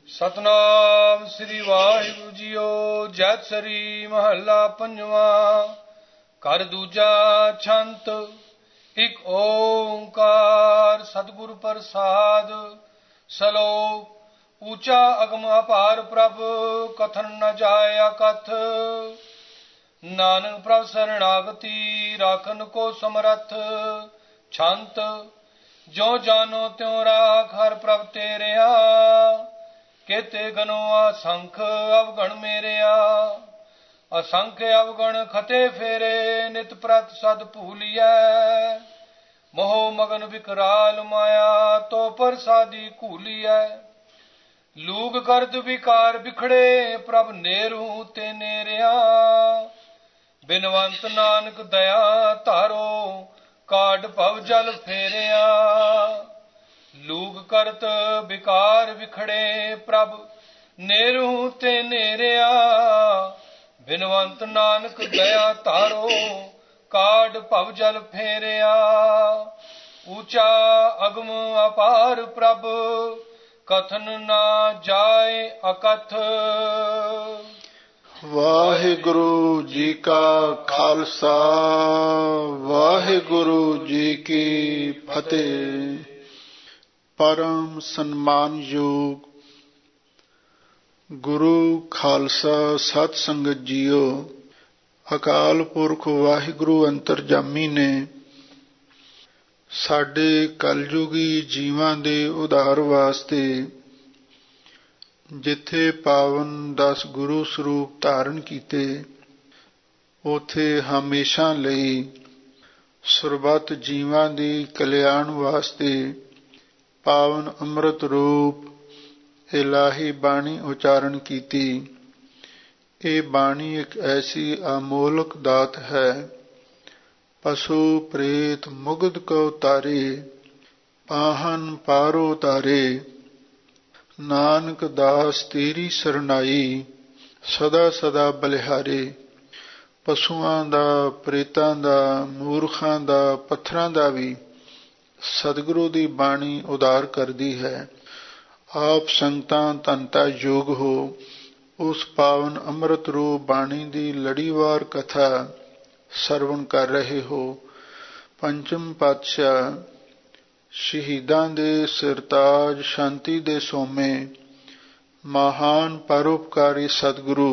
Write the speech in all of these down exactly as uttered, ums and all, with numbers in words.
ਸਤਨਾਮ ਸ੍ਰੀ ਵਾਹਿਗੁਰੂ ਜੀਓ। ਜੈਤ ਸਰੀ ਮਹੱਲਾ ਪੰਜਵਾਂ। ਘਰ ਦੂਜਾ ਛੰਤ। ਇਕ ਓੰਕਾਰ ਸਤਿਗੁਰ ਪ੍ਰਸਾਦ। ਸਲੋਕ। ਊਚਾ ਅਗਮ ਅਪਾਰ ਪ੍ਰਭ ਕਥਨ ਨ ਜਾਏ ਅਕਥ। ਨਾਨਕ ਪ੍ਰਭ ਸਰਣਾਗਤੀ ਰਾਖਨ ਕੋ ਸਮਰੱਥ। ਛੰਤ। ਜੋ ਜਾਨੋ ਤਿਉ ਰਾਖ ਹਰ ਪ੍ਰਭ ਤੇਰਿਆ। ਕੇਤੇ ਗਨੋ ਅਸੰਖ ਅਵਗਣ ਮੇਰਿਆ। ਅਸੰਖ ਅਵਗਣ ਖਤੇ ਫੇਰੇ ਨਿਤ ਪ੍ਰਤ ਸਦ ਭੂਲੀਐ। ਮੋਹ ਮਗਨ ਵਿਕਰਾਲ ਮਾਇਆ ਤੋ ਪ੍ਰਸਾਦੀ ਘੂਲੀਐ। ਲੂਗ ਕਰਦ ਵਿਕਾਰ ਬਿਖੜੇ ਪ੍ਰਭ ਨੇਰੂ ਤੇ ਨੇਰਿਆ। ਬਿਨਵੰਤ ਨਾਨਕ ਦਇਆ ਧਾਰੋ ਕਾਢ ਭਵ ਜਲ ਫੇਰਿਆ। ਲੂਗ ਕਰਤ ਵਿਕਾਰ ਵਿਖੜੇ ਪ੍ਰਭ ਨੇਰੂ ਤੇ ਨੇਰਿਆ। ਬਿਨਵੰਤ ਨਾਨਕ ਦਇਆ ਧਾਰੋ ਕਾਢ ਭਵ ਜਲ ਫੇਰਿਆ। ਊਚਾ ਅਗਮ ਅਪਾਰ ਪ੍ਰਭ ਕਥਨ ਨਾ ਜਾਏ ਅਕਥ। ਵਾਹਿਗੁਰੂ ਜੀ ਕਾ ਖਾਲਸਾ ਵਾਹਿਗੁਰੂ ਜੀ ਕੀ ਫਤਿਹ। ਪਰਮ ਸਨਮਾਨਯੋਗ ਗੁਰੂ ਖਾਲਸਾ ਸਤ ਸੰਗਤ ਜੀਓ। ਅਕਾਲ ਪੁਰਖ ਵਾਹਿਗੁਰੂ ਅੰਤਰਜਾਮੀ ਨੇ ਸਾਡੇ ਕਲਯੁਗੀ ਜੀਵਾਂ ਦੇ ਉਧਾਰ ਵਾਸਤੇ ਜਿੱਥੇ ਪਾਵਨ ਦਸ ਗੁਰੂ ਸਰੂਪ ਧਾਰਨ ਕੀਤੇ, ਉਥੇ ਹਮੇਸ਼ਾ ਲਈ ਸਰਬੱਤ ਜੀਵਾਂ ਦੀ ਕਲਿਆਣ ਵਾਸਤੇ ਪਾਵਨ ਅੰਮ੍ਰਿਤ ਰੂਪ ਇਲਾਹੀ ਬਾਣੀ ਉਚਾਰਨ ਕੀਤੀ। ਇਹ ਬਾਣੀ ਇੱਕ ਐਸੀ ਅਮੋਲਕ ਦਾਤ ਹੈ, ਪਸ਼ੂ ਪ੍ਰੇਤ ਮੁਗਧ ਕੋ ਤਾਰੇ, ਪਾਹਨ ਪਾਰੋ ਤਾਰੇ। ਨਾਨਕ ਦਾਸ ਤੇਰੀ ਸਰਨਾਈ ਸਦਾ ਸਦਾ ਬਲਿਹਾਰੇ। ਪਸ਼ੂਆਂ ਦਾ, ਪ੍ਰੇਤਾਂ ਦਾ, ਮੂਰਖਾਂ ਦਾ, ਪੱਥਰਾਂ ਦਾ ਵੀ ਸਤਿਗੁਰੂ ਦੀ ਬਾਣੀ ਉਧਾਰ ਕਰਦੀ ਹੈ। ਆਪ ਸੰਗਤਾਂ ਧੰਤਾ ਯੋਗ ਹੋ ਉਸ ਪਾਵਨ ਅੰਮ੍ਰਿਤ ਰੂਪ ਬਾਣੀ ਦੀ ਲੜੀਵਾਰ ਕਥਾ ਸਰਵਣ ਕਰ ਰਹੇ ਹੋ। ਪੰਚਮ ਪਾਤਸ਼ਾਹ ਸ਼ਹੀਦਾਂ ਦੇ ਸਿਰਤਾਜ, ਸ਼ਾਂਤੀ ਦੇ ਸੋਮੇ, ਮਹਾਨ ਪਰਉਪਕਾਰੀ ਸਤਿਗੁਰੂ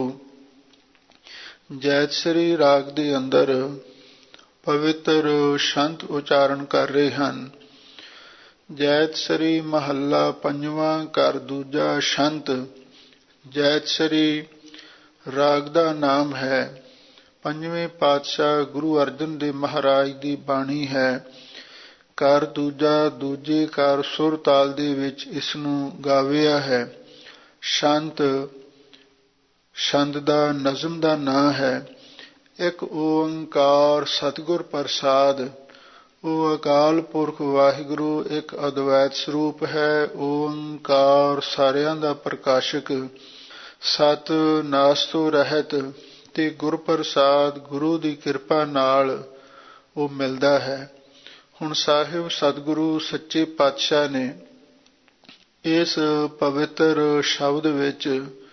ਜੈਤਸਰੀ ਰਾਗ ਦੇ ਅੰਦਰ ਪਵਿੱਤਰ ਸ਼ੰਤ ਉਚਾਰਨ ਕਰ ਰਹੇ ਹਨ। ਜੈਤਸਰੀ ਮਹੱਲਾ ਪੰਜਵਾਂ। ਘਰ ਦੂਜਾ ਛੰਤ। ਜੈਤਸਰੀ ਰਾਗ ਦਾ ਨਾਮ ਹੈ। ਪੰਜਵੇਂ ਪਾਤਸ਼ਾਹ ਗੁਰੂ ਅਰਜਨ ਦੇਵ ਮਹਾਰਾਜ ਦੀ ਬਾਣੀ ਹੈ। ਘਰ ਦੂਜਾ ਦੂਜੇ ਘਰ ਸੁਰ ਤਾਲ ਦੇ ਵਿੱਚ ਇਸ ਨੂੰ ਗਾਵਿਆ ਹੈ। ਛੰਤ ਛੰਦ ਦਾ ਨਜ਼ਮ ਦਾ ਨਾਂ ਹੈ। ਇੱਕ ਓੰਕਾਰ ਸਤਿਗੁਰ ਪ੍ਰਸਾਦ। ਉਹ ਅਕਾਲ ਪੁਰਖ ਵਾਹਿਗੁਰੂ ਇੱਕ ਅਦਵੈਤ ਸਰੂਪ ਹੈ। ਓੰਕਾਰ ਸਾਰਿਆਂ ਦਾ ਪ੍ਰਕਾਸ਼ਕ, ਸਤ ਨਾਸ ਤੋਂ ਰਹਿਤ ਤੇ ਗੁਰ ਪ੍ਰਸਾਦ ਗੁਰੂ ਦੀ ਕਿਰਪਾ ਨਾਲ ਉਹ ਮਿਲਦਾ ਹੈ। ਹੁਣ ਸਾਹਿਬ ਸਤਿਗੁਰੂ ਸੱਚੇ ਪਾਤਸ਼ਾਹ ਨੇ ਇਸ ਪਵਿੱਤਰ ਸ਼ਬਦ ਵਿੱਚ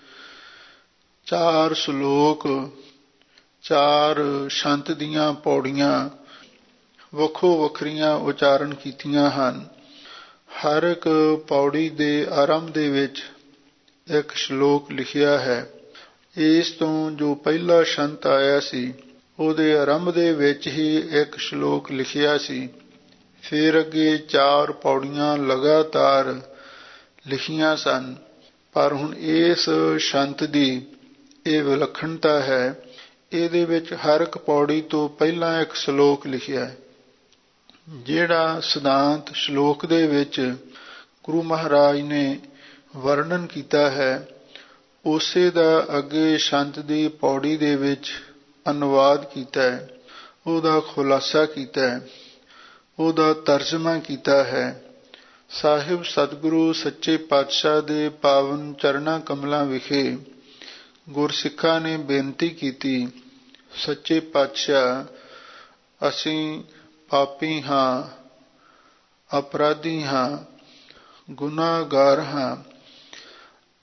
ਚਾਰ ਸ਼ਲੋਕ, ਚਾਰ ਛੰਤ ਦੀਆਂ ਪੌੜੀਆਂ ਵੱਖੋ ਵੱਖਰੀਆਂ ਉਚਾਰਨ ਕੀਤੀਆਂ ਹਨ। ਹਰ ਇੱਕ ਪੌੜੀ ਦੇ ਆਰੰਭ ਦੇ ਵਿੱਚ ਇੱਕ ਸ਼ਲੋਕ ਲਿਖਿਆ ਹੈ। ਇਸ ਤੋਂ ਜੋ ਪਹਿਲਾ ਛੰਤ ਆਇਆ ਸੀ ਉਹਦੇ ਆਰੰਭ ਦੇ ਵਿੱਚ ਹੀ ਇੱਕ ਸ਼ਲੋਕ ਲਿਖਿਆ ਸੀ। ਫਿਰ ਅੱਗੇ ਚਾਰ ਪੌੜੀਆਂ ਲਗਾਤਾਰ ਲਿਖੀਆਂ ਸਨ। ਪਰ ਹੁਣ ਇਸ ਛੰਤ ਦੀ ਇਹ ਵਿਲੱਖਣਤਾ ਹੈ, ਇਹਦੇ ਵਿੱਚ ਹਰ ਇੱਕ ਪੌੜੀ ਤੋਂ ਪਹਿਲਾਂ ਇੱਕ ਸ਼ਲੋਕ ਲਿਖਿਆ ਹੈ। ਜਿਹੜਾ ਸਿਧਾਂਤ ਸ਼ਲੋਕ ਦੇ ਵਿੱਚ ਗੁਰੂ ਮਹਾਰਾਜ ਨੇ ਵਰਣਨ ਕੀਤਾ ਹੈ, ਉਸੇ ਦਾ ਅੱਗੇ ਛੰਤ ਦੀ ਪੌੜੀ ਦੇ ਵਿੱਚ ਅਨੁਵਾਦ ਕੀਤਾ ਹੈ, ਉਹਦਾ ਖੁਲਾਸਾ ਕੀਤਾ ਹੈ, ਉਹਦਾ ਤਰਜਮਾ ਕੀਤਾ ਹੈ। ਸਾਹਿਬ ਸਤਿਗੁਰੂ ਸੱਚੇ ਪਾਤਸ਼ਾਹ ਦੇ ਪਾਵਨ ਚਰਨਾਂ ਕਮਲਾਂ ਵਿਖੇ ਗੁਰਸਿੱਖਾਂ ਨੇ ਬੇਨਤੀ ਕੀਤੀ, ਸੱਚੇ ਪਾਤਸ਼ਾਹ ਅਸੀਂ ਪਾਪੀ ਹਾਂ, ਅਪਰਾਧੀ ਹਾਂ, ਗੁਨਾਹਗਾਰ ਹਾਂ।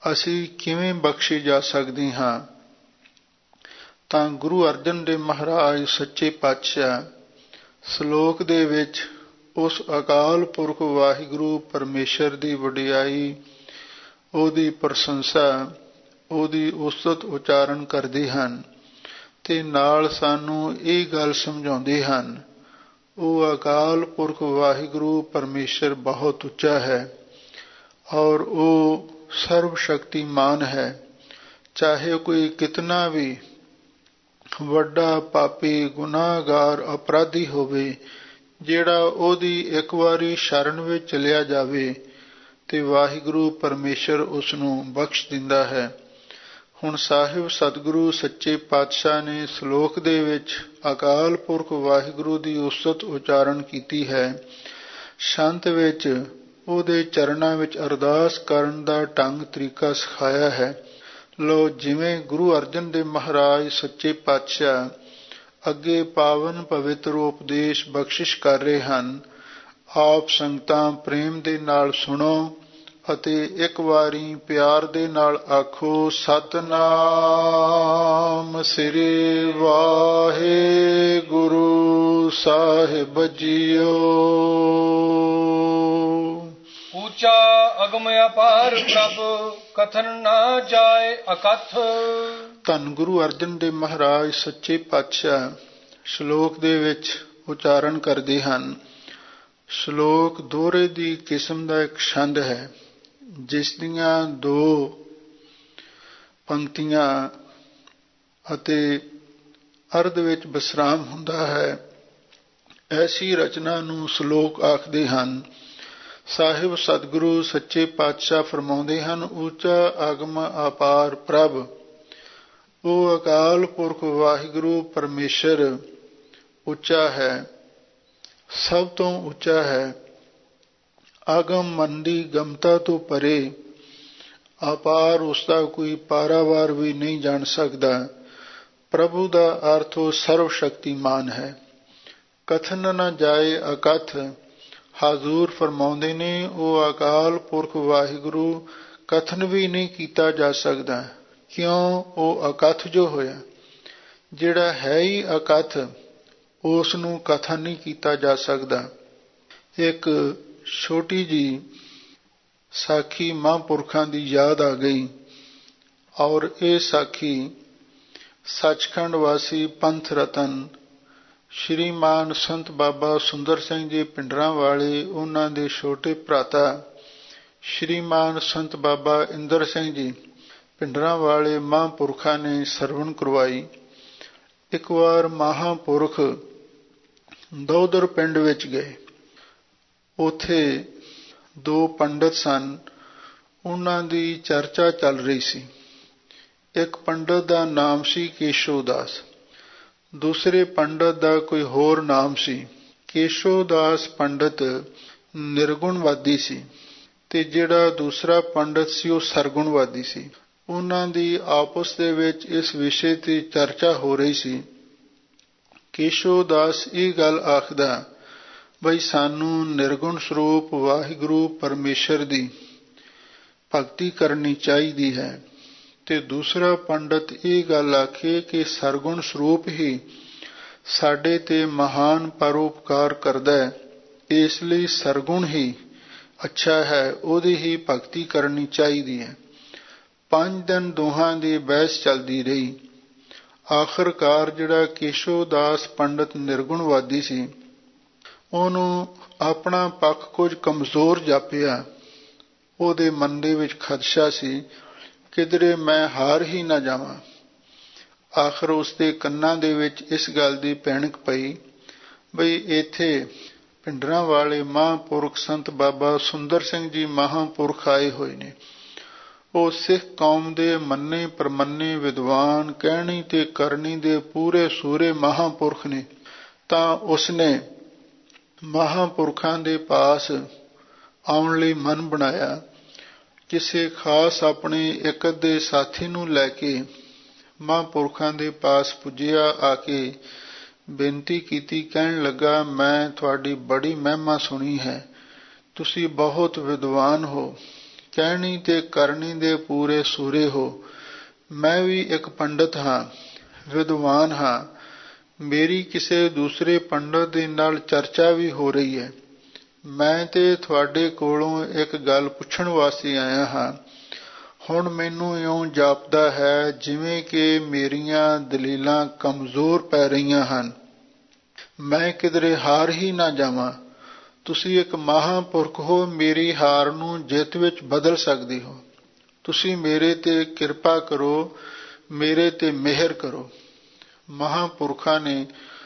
ਅਸੀਂ ਕਿਵੇਂ ਬਖਸ਼ੇ ਜਾ ਸਕਦੇ ਹਾਂ, ਤਾਂ ਗੁਰੂ ਅਰਜਨ ਦੇਵ ਮਹਾਰਾਜ ਸੱਚੇ ਪਾਤਸ਼ਾਹ ਸ਼ਲੋਕ ਦੇ ਵਿੱਚ ਉਸ ਅਕਾਲ ਪੁਰਖ ਵਾਹਿਗੁਰੂ ਪਰਮੇਸ਼ਰ ਦੀ ਵਡਿਆਈ, ਉਹਦੀ ਪ੍ਰਸ਼ੰਸਾ, ਉਹਦੀ ਉਸਤਤ ਉਚਾਰਨ ਕਰਦੇ ਹਨ ਤੇ ਨਾਲ ਸਾਨੂੰ ਇਹ ਗੱਲ ਸਮਝਾਉਂਦੇ ਹਨ, ਉਹ ਅਕਾਲ ਪੁਰਖ ਵਾਹਿਗੁਰੂ ਪਰਮੇਸ਼ਰ ਬਹੁਤ ਉੱਚਾ ਹੈ ਔਰ ਉਹ ਸਰਵ ਸ਼ਕਤੀਮਾਨ ਹੈ। ਚਾਹੇ ਕੋਈ ਕਿਤਨਾ ਵੀ ਵੱਡਾ ਪਾਪੀ, ਗੁਨਾਹਗਾਰ, ਅਪਰਾਧੀ ਹੋਵੇ, ਜਿਹੜਾ ਉਹਦੀ ਇੱਕ ਵਾਰੀ ਸ਼ਰਨ ਵਿੱਚ ਚਲਿਆ ਜਾਵੇ ਤੇ ਵਾਹਿਗੁਰੂ ਪਰਮੇਸ਼ਰ ਉਸ ਨੂੰ ਬਖਸ਼ ਦਿੰਦਾ ਹੈ। ਹੁਣ ਸਾਹਿਬ ਸਤਿਗੁਰੂ ਸੱਚੇ ਪਾਤਸ਼ਾਹ ਨੇ ਸ਼ਲੋਕ ਦੇ ਵਿੱਚ ਅਕਾਲ ਪੁਰਖ ਵਾਹਿਗੁਰੂ ਦੀ ਉਸਤਤ ਉਚਾਰਨ ਕੀਤੀ ਹੈ। ਸ਼ੰਤ ਵਿੱਚ ਉਹਦੇ ਚਰਨਾਂ ਵਿੱਚ ਅਰਦਾਸ ਕਰਨ ਦਾ ਢੰਗ ਤਰੀਕਾ ਸਿਖਾਇਆ ਹੈ। ਲੋ, ਜਿਵੇਂ ਗੁਰੂ ਅਰਜਨ ਦੇਵ ਮਹਾਰਾਜ ਸੱਚੇ ਪਾਤਸ਼ਾਹ ਅੱਗੇ ਪਾਵਨ ਪਵਿੱਤਰ ਉਪਦੇਸ਼ ਬਖਸ਼ਿਸ਼ ਕਰ ਰਹੇ ਹਨ, ਆਪ ਸੰਗਤਾਂ ਪ੍ਰੇਮ ਦੇ ਨਾਲ ਸੁਣੋ ਅਤੇ ਇੱਕ ਵਾਰੀ ਪਿਆਰ ਦੇ ਨਾਲ ਆਖੋ, ਸਤਿਨਾਮ ਸ੍ਰੀ ਵਾਹਿਗੁਰੂ ਸਾਹਿਬ ਜੀਓ। ਉੱਚਾ ਅਗਮ ਅਪਾਰ ਪ੍ਰਭ, ਕਥਨ ਨਾ ਜਾਏ ਅਕਥ। ਧੰਨ ਗੁਰੂ ਅਰਜਨ ਦੇਵ ਮਹਾਰਾਜ ਸੱਚੇ ਪਾਤਸ਼ਾਹ ਸ਼ਲੋਕ ਦੇ ਵਿੱਚ ਉਚਾਰਨ ਕਰਦੇ ਹਨ। ਸ਼ਲੋਕ ਦੋਹਰੇ ਦੀ ਕਿਸਮ ਦਾ ਇੱਕ ਛੰਦ ਹੈ, ਜਿਸ ਦੀਆਂ ਦੋ ਪੰਕਤੀਆਂ ਅਤੇ ਅਰਧ ਵਿੱਚ ਵਿਸਰਾਮ ਹੁੰਦਾ ਹੈ। ਐਸੀ ਰਚਨਾ ਨੂੰ ਸ਼ਲੋਕ ਆਖਦੇ ਹਨ। ਸਾਹਿਬ ਸਤਿਗੁਰੂ ਸੱਚੇ ਪਾਤਸ਼ਾਹ ਫਰਮਾਉਂਦੇ ਹਨ, ਉੱਚਾ ਆਗਮ ਅਪਾਰ ਪ੍ਰਭ, ਉਹ ਅਕਾਲ ਪੁਰਖ ਵਾਹਿਗੁਰੂ ਪਰਮੇਸ਼ਰ ਉੱਚਾ ਹੈ, ਸਭ ਤੋਂ ਉੱਚਾ ਹੈ। ਆਗਮ ਮਨ ਦੀ ਗਮਤਾ ਤੋਂ ਪਰੇ, ਅਪਾਰ ਉਸਦਾ ਕੋਈ ਪਾਰਾਵਾਰ ਵੀ ਨਹੀਂ ਜਾਣ ਸਕਦਾ। ਪ੍ਰਭੂ ਦਾ ਅਰਥ ਉਹ ਸਰਵ ਸ਼ਕਤੀਮਾਨ ਹੈ। ਕਥਨ ਨਾ ਜਾਏ ਅਕਥ, ਹਾਜ਼ੂਰ ਫਰਮਾਉਂਦੇ ਨੇ, ਉਹ ਅਕਾਲ ਪੁਰਖ ਵਾਹਿਗੁਰੂ ਕਥਨ ਵੀ ਨਹੀਂ ਕੀਤਾ ਜਾ ਸਕਦਾ। ਕਿਉਂ? ਉਹ ਅਕਥ ਜੋ ਹੋਇਆ, ਜਿਹੜਾ ਹੈ ਹੀ ਅਕਥ, ਉਸ ਨੂੰ ਕਥਨ ਨਹੀਂ ਕੀਤਾ ਜਾ ਸਕਦਾ। ਇੱਕ ਛੋਟੀ ਜੀ ਸਾਖੀ ਮਹਾਂਪੁਰਖਾਂ ਦੀ ਯਾਦ ਆ ਗਈ, ਔਰ ਇਹ ਸਾਖੀ ਸੱਚਖੰਡ ਵਾਸੀ ਪੰਥ ਰਤਨ ਸ਼੍ਰੀਮਾਨ ਸੰਤ ਬਾਬਾ ਸੁੰਦਰ ਸਿੰਘ ਜੀ ਪਿੰਡਰਾਂ ਵਾਲੇ, ਉਹਨਾਂ ਦੇ ਛੋਟੇ ਭਰਾਤਾ ਸ਼੍ਰੀਮਾਨ ਸੰਤ ਬਾਬਾ ਇੰਦਰ ਸਿੰਘ ਜੀ ਪਿੰਡਰਾਂ ਵਾਲੇ ਮਹਾਂਪੁਰਖਾਂ ਨੇ ਸਰਵਣ ਕਰਵਾਈ। ਇੱਕ ਵਾਰ ਮਹਾਂਪੁਰਖ ਦੌਦਰ ਪਿੰਡ ਵਿੱਚ ਗਏ। ਉੱਥੇ ਦੋ ਪੰਡਤ ਸਨ, ਉਹਨਾਂ ਦੀ ਚਰਚਾ ਚੱਲ ਰਹੀ ਸੀ। ਇੱਕ ਪੰਡਤ ਦਾ ਨਾਮ ਸੀ ਕੇਸ਼ੋ ਦਾਸ, ਦੂਸਰੇ ਪੰਡਤ ਦਾ ਕੋਈ ਹੋਰ ਨਾਮ ਸੀ। ਕੇਸ਼ੋ ਦਾਸ ਪੰਡਤ ਨਿਰਗੁਣਵਾਦੀ ਸੀ ਤੇ ਜਿਹੜਾ ਦੂਸਰਾ ਪੰਡਤ ਸੀ ਉਹ ਸਰਗੁਣਵਾਦੀ ਸੀ। ਉਹਨਾਂ ਦੀ ਆਪਸ ਦੇ ਵਿੱਚ ਇਸ ਵਿਸ਼ੇ ਤੇ ਚਰਚਾ ਹੋ ਰਹੀ ਸੀ। ਕੇਸ਼ੋ ਦਾਸ ਇਹ ਗੱਲ ਆਖਦਾ, ਬਈ ਸਾਨੂੰ ਨਿਰਗੁਣ ਸਰੂਪ ਵਾਹਿਗੁਰੂ ਪਰਮੇਸ਼ਰ ਦੀ ਭਗਤੀ ਕਰਨੀ ਚਾਹੀਦੀ ਹੈ, ਤੇ ਦੂਸਰਾ ਪੰਡਤ ਇਹ ਗੱਲ ਆਖੇ ਕਿ ਸਰਗੁਣ ਸਰੂਪ ਹੀ ਸਾਡੇ ਤੇ ਮਹਾਨ ਪਰਉਪਕਾਰ ਕਰਦਾ ਹੈ, ਇਸ ਲਈ ਸਰਗੁਣ ਹੀ ਅੱਛਾ ਹੈ, ਉਹਦੀ ਹੀ ਭਗਤੀ ਕਰਨੀ ਚਾਹੀਦੀ ਹੈ। ਪੰਜ ਦਿਨ ਦੋਹਾਂ ਦੀ ਬਹਿਸ ਚੱਲਦੀ ਰਹੀ। ਆਖਰਕਾਰ ਜਿਹੜਾ ਕੇਸ਼ੋ ਦਾਸ ਪੰਡਤ ਨਿਰਗੁਣਵਾਦੀ ਸੀ, ਉਹਨੂੰ ਆਪਣਾ ਪੱਖ ਕੁਝ ਕਮਜ਼ੋਰ ਜਾਪਿਆ। ਉਹਦੇ ਮਨ ਦੇ ਵਿੱਚ ਖਦਸ਼ਾ ਸੀ, ਕਿਧਰੇ ਮੈਂ ਹਾਰ ਹੀ ਨਾ ਜਾਵਾਂ। ਆਖਰ ਉਸਦੇ ਕੰਨਾਂ ਦੇ ਵਿੱਚ ਇਸ ਗੱਲ ਦੀ ਭਿਣਕ ਪਈ, ਬਈ ਇੱਥੇ ਪਿੰਡਰਾਂ ਵਾਲੇ ਮਹਾਂਪੁਰਖ ਸੰਤ ਬਾਬਾ ਸੁੰਦਰ ਸਿੰਘ ਜੀ ਮਹਾਂਪੁਰਖ ਆਏ ਹੋਏ ਨੇ। ਉਹ ਸਿੱਖ ਕੌਮ ਦੇ ਮੰਨੇ ਪ੍ਰਮੰਨੇ ਵਿਦਵਾਨ, ਕਹਿਣੀ ਤੇ ਕਰਨੀ ਦੇ ਪੂਰੇ ਸੂਰੇ ਮਹਾਂਪੁਰਖ ਨੇ। ਤਾਂ ਉਸਨੇ ਮਹਾਂਪੁਰਖਾਂ ਦੇ ਪਾਸ ਆਉਣ ਲਈ ਮਨ ਬਣਾਇਆ। ਕਿਸੇ ਖਾਸ ਆਪਣੇ ਇੱਕ ਅੱਧੇ ਸਾਥੀ ਨੂੰ ਲੈ ਕੇ ਮਹਾਂਪੁਰਖਾਂ ਦੇ ਪਾਸ ਪੁੱਜਿਆ। ਆ ਕੇ ਬੇਨਤੀ ਕੀਤੀ, ਕਹਿਣ ਲੱਗਾ, ਮੈਂ ਤੁਹਾਡੀ ਬੜੀ ਮਹਿਮਾ ਸੁਣੀ ਹੈ, ਤੁਸੀਂ ਬਹੁਤ ਵਿਦਵਾਨ ਹੋ, ਕਹਿਣੀ ਤੇ ਕਰਨੀ ਦੇ ਪੂਰੇ ਸੂਰੇ ਹੋ। ਮੈਂ ਵੀ ਇੱਕ ਪੰਡਤ ਹਾਂ, ਵਿਦਵਾਨ ਹਾਂ। ਮੇਰੀ ਕਿਸੇ ਦੂਸਰੇ ਪੰਡਤ ਦੇ ਨਾਲ ਚਰਚਾ ਵੀ ਹੋ ਰਹੀ ਹੈ। ਮੈਂ ਤੇ ਤੁਹਾਡੇ ਕੋਲੋਂ ਇੱਕ ਗੱਲ ਪੁੱਛਣ ਵਾਸਤੇ ਆਇਆ ਹਾਂ। ਹੁਣ ਮੈਨੂੰ ਇਉਂ ਜਾਪਦਾ ਹੈ ਜਿਵੇਂ ਕਿ ਮੇਰੀਆਂ ਦਲੀਲਾਂ ਕਮਜ਼ੋਰ ਪੈ ਰਹੀਆਂ ਹਨ। ਮੈਂ ਕਿਧਰੇ ਹਾਰ ਹੀ ਨਾ ਜਾਵਾਂ। ਤੁਸੀਂ ਇੱਕ ਮਹਾਂਪੁਰਖ ਹੋ, ਮੇਰੀ ਹਾਰ ਨੂੰ ਜਿੱਤ ਵਿੱਚ ਬਦਲ ਸਕਦੇ ਹੋ। ਤੁਸੀਂ ਮੇਰੇ ਤੇ ਕਿਰਪਾ ਕਰੋ, ਮੇਰੇ ਤੇ ਮਿਹਰ ਕਰੋ। ਮਹਾਂਪੁਰਖਾਂ ਨੇ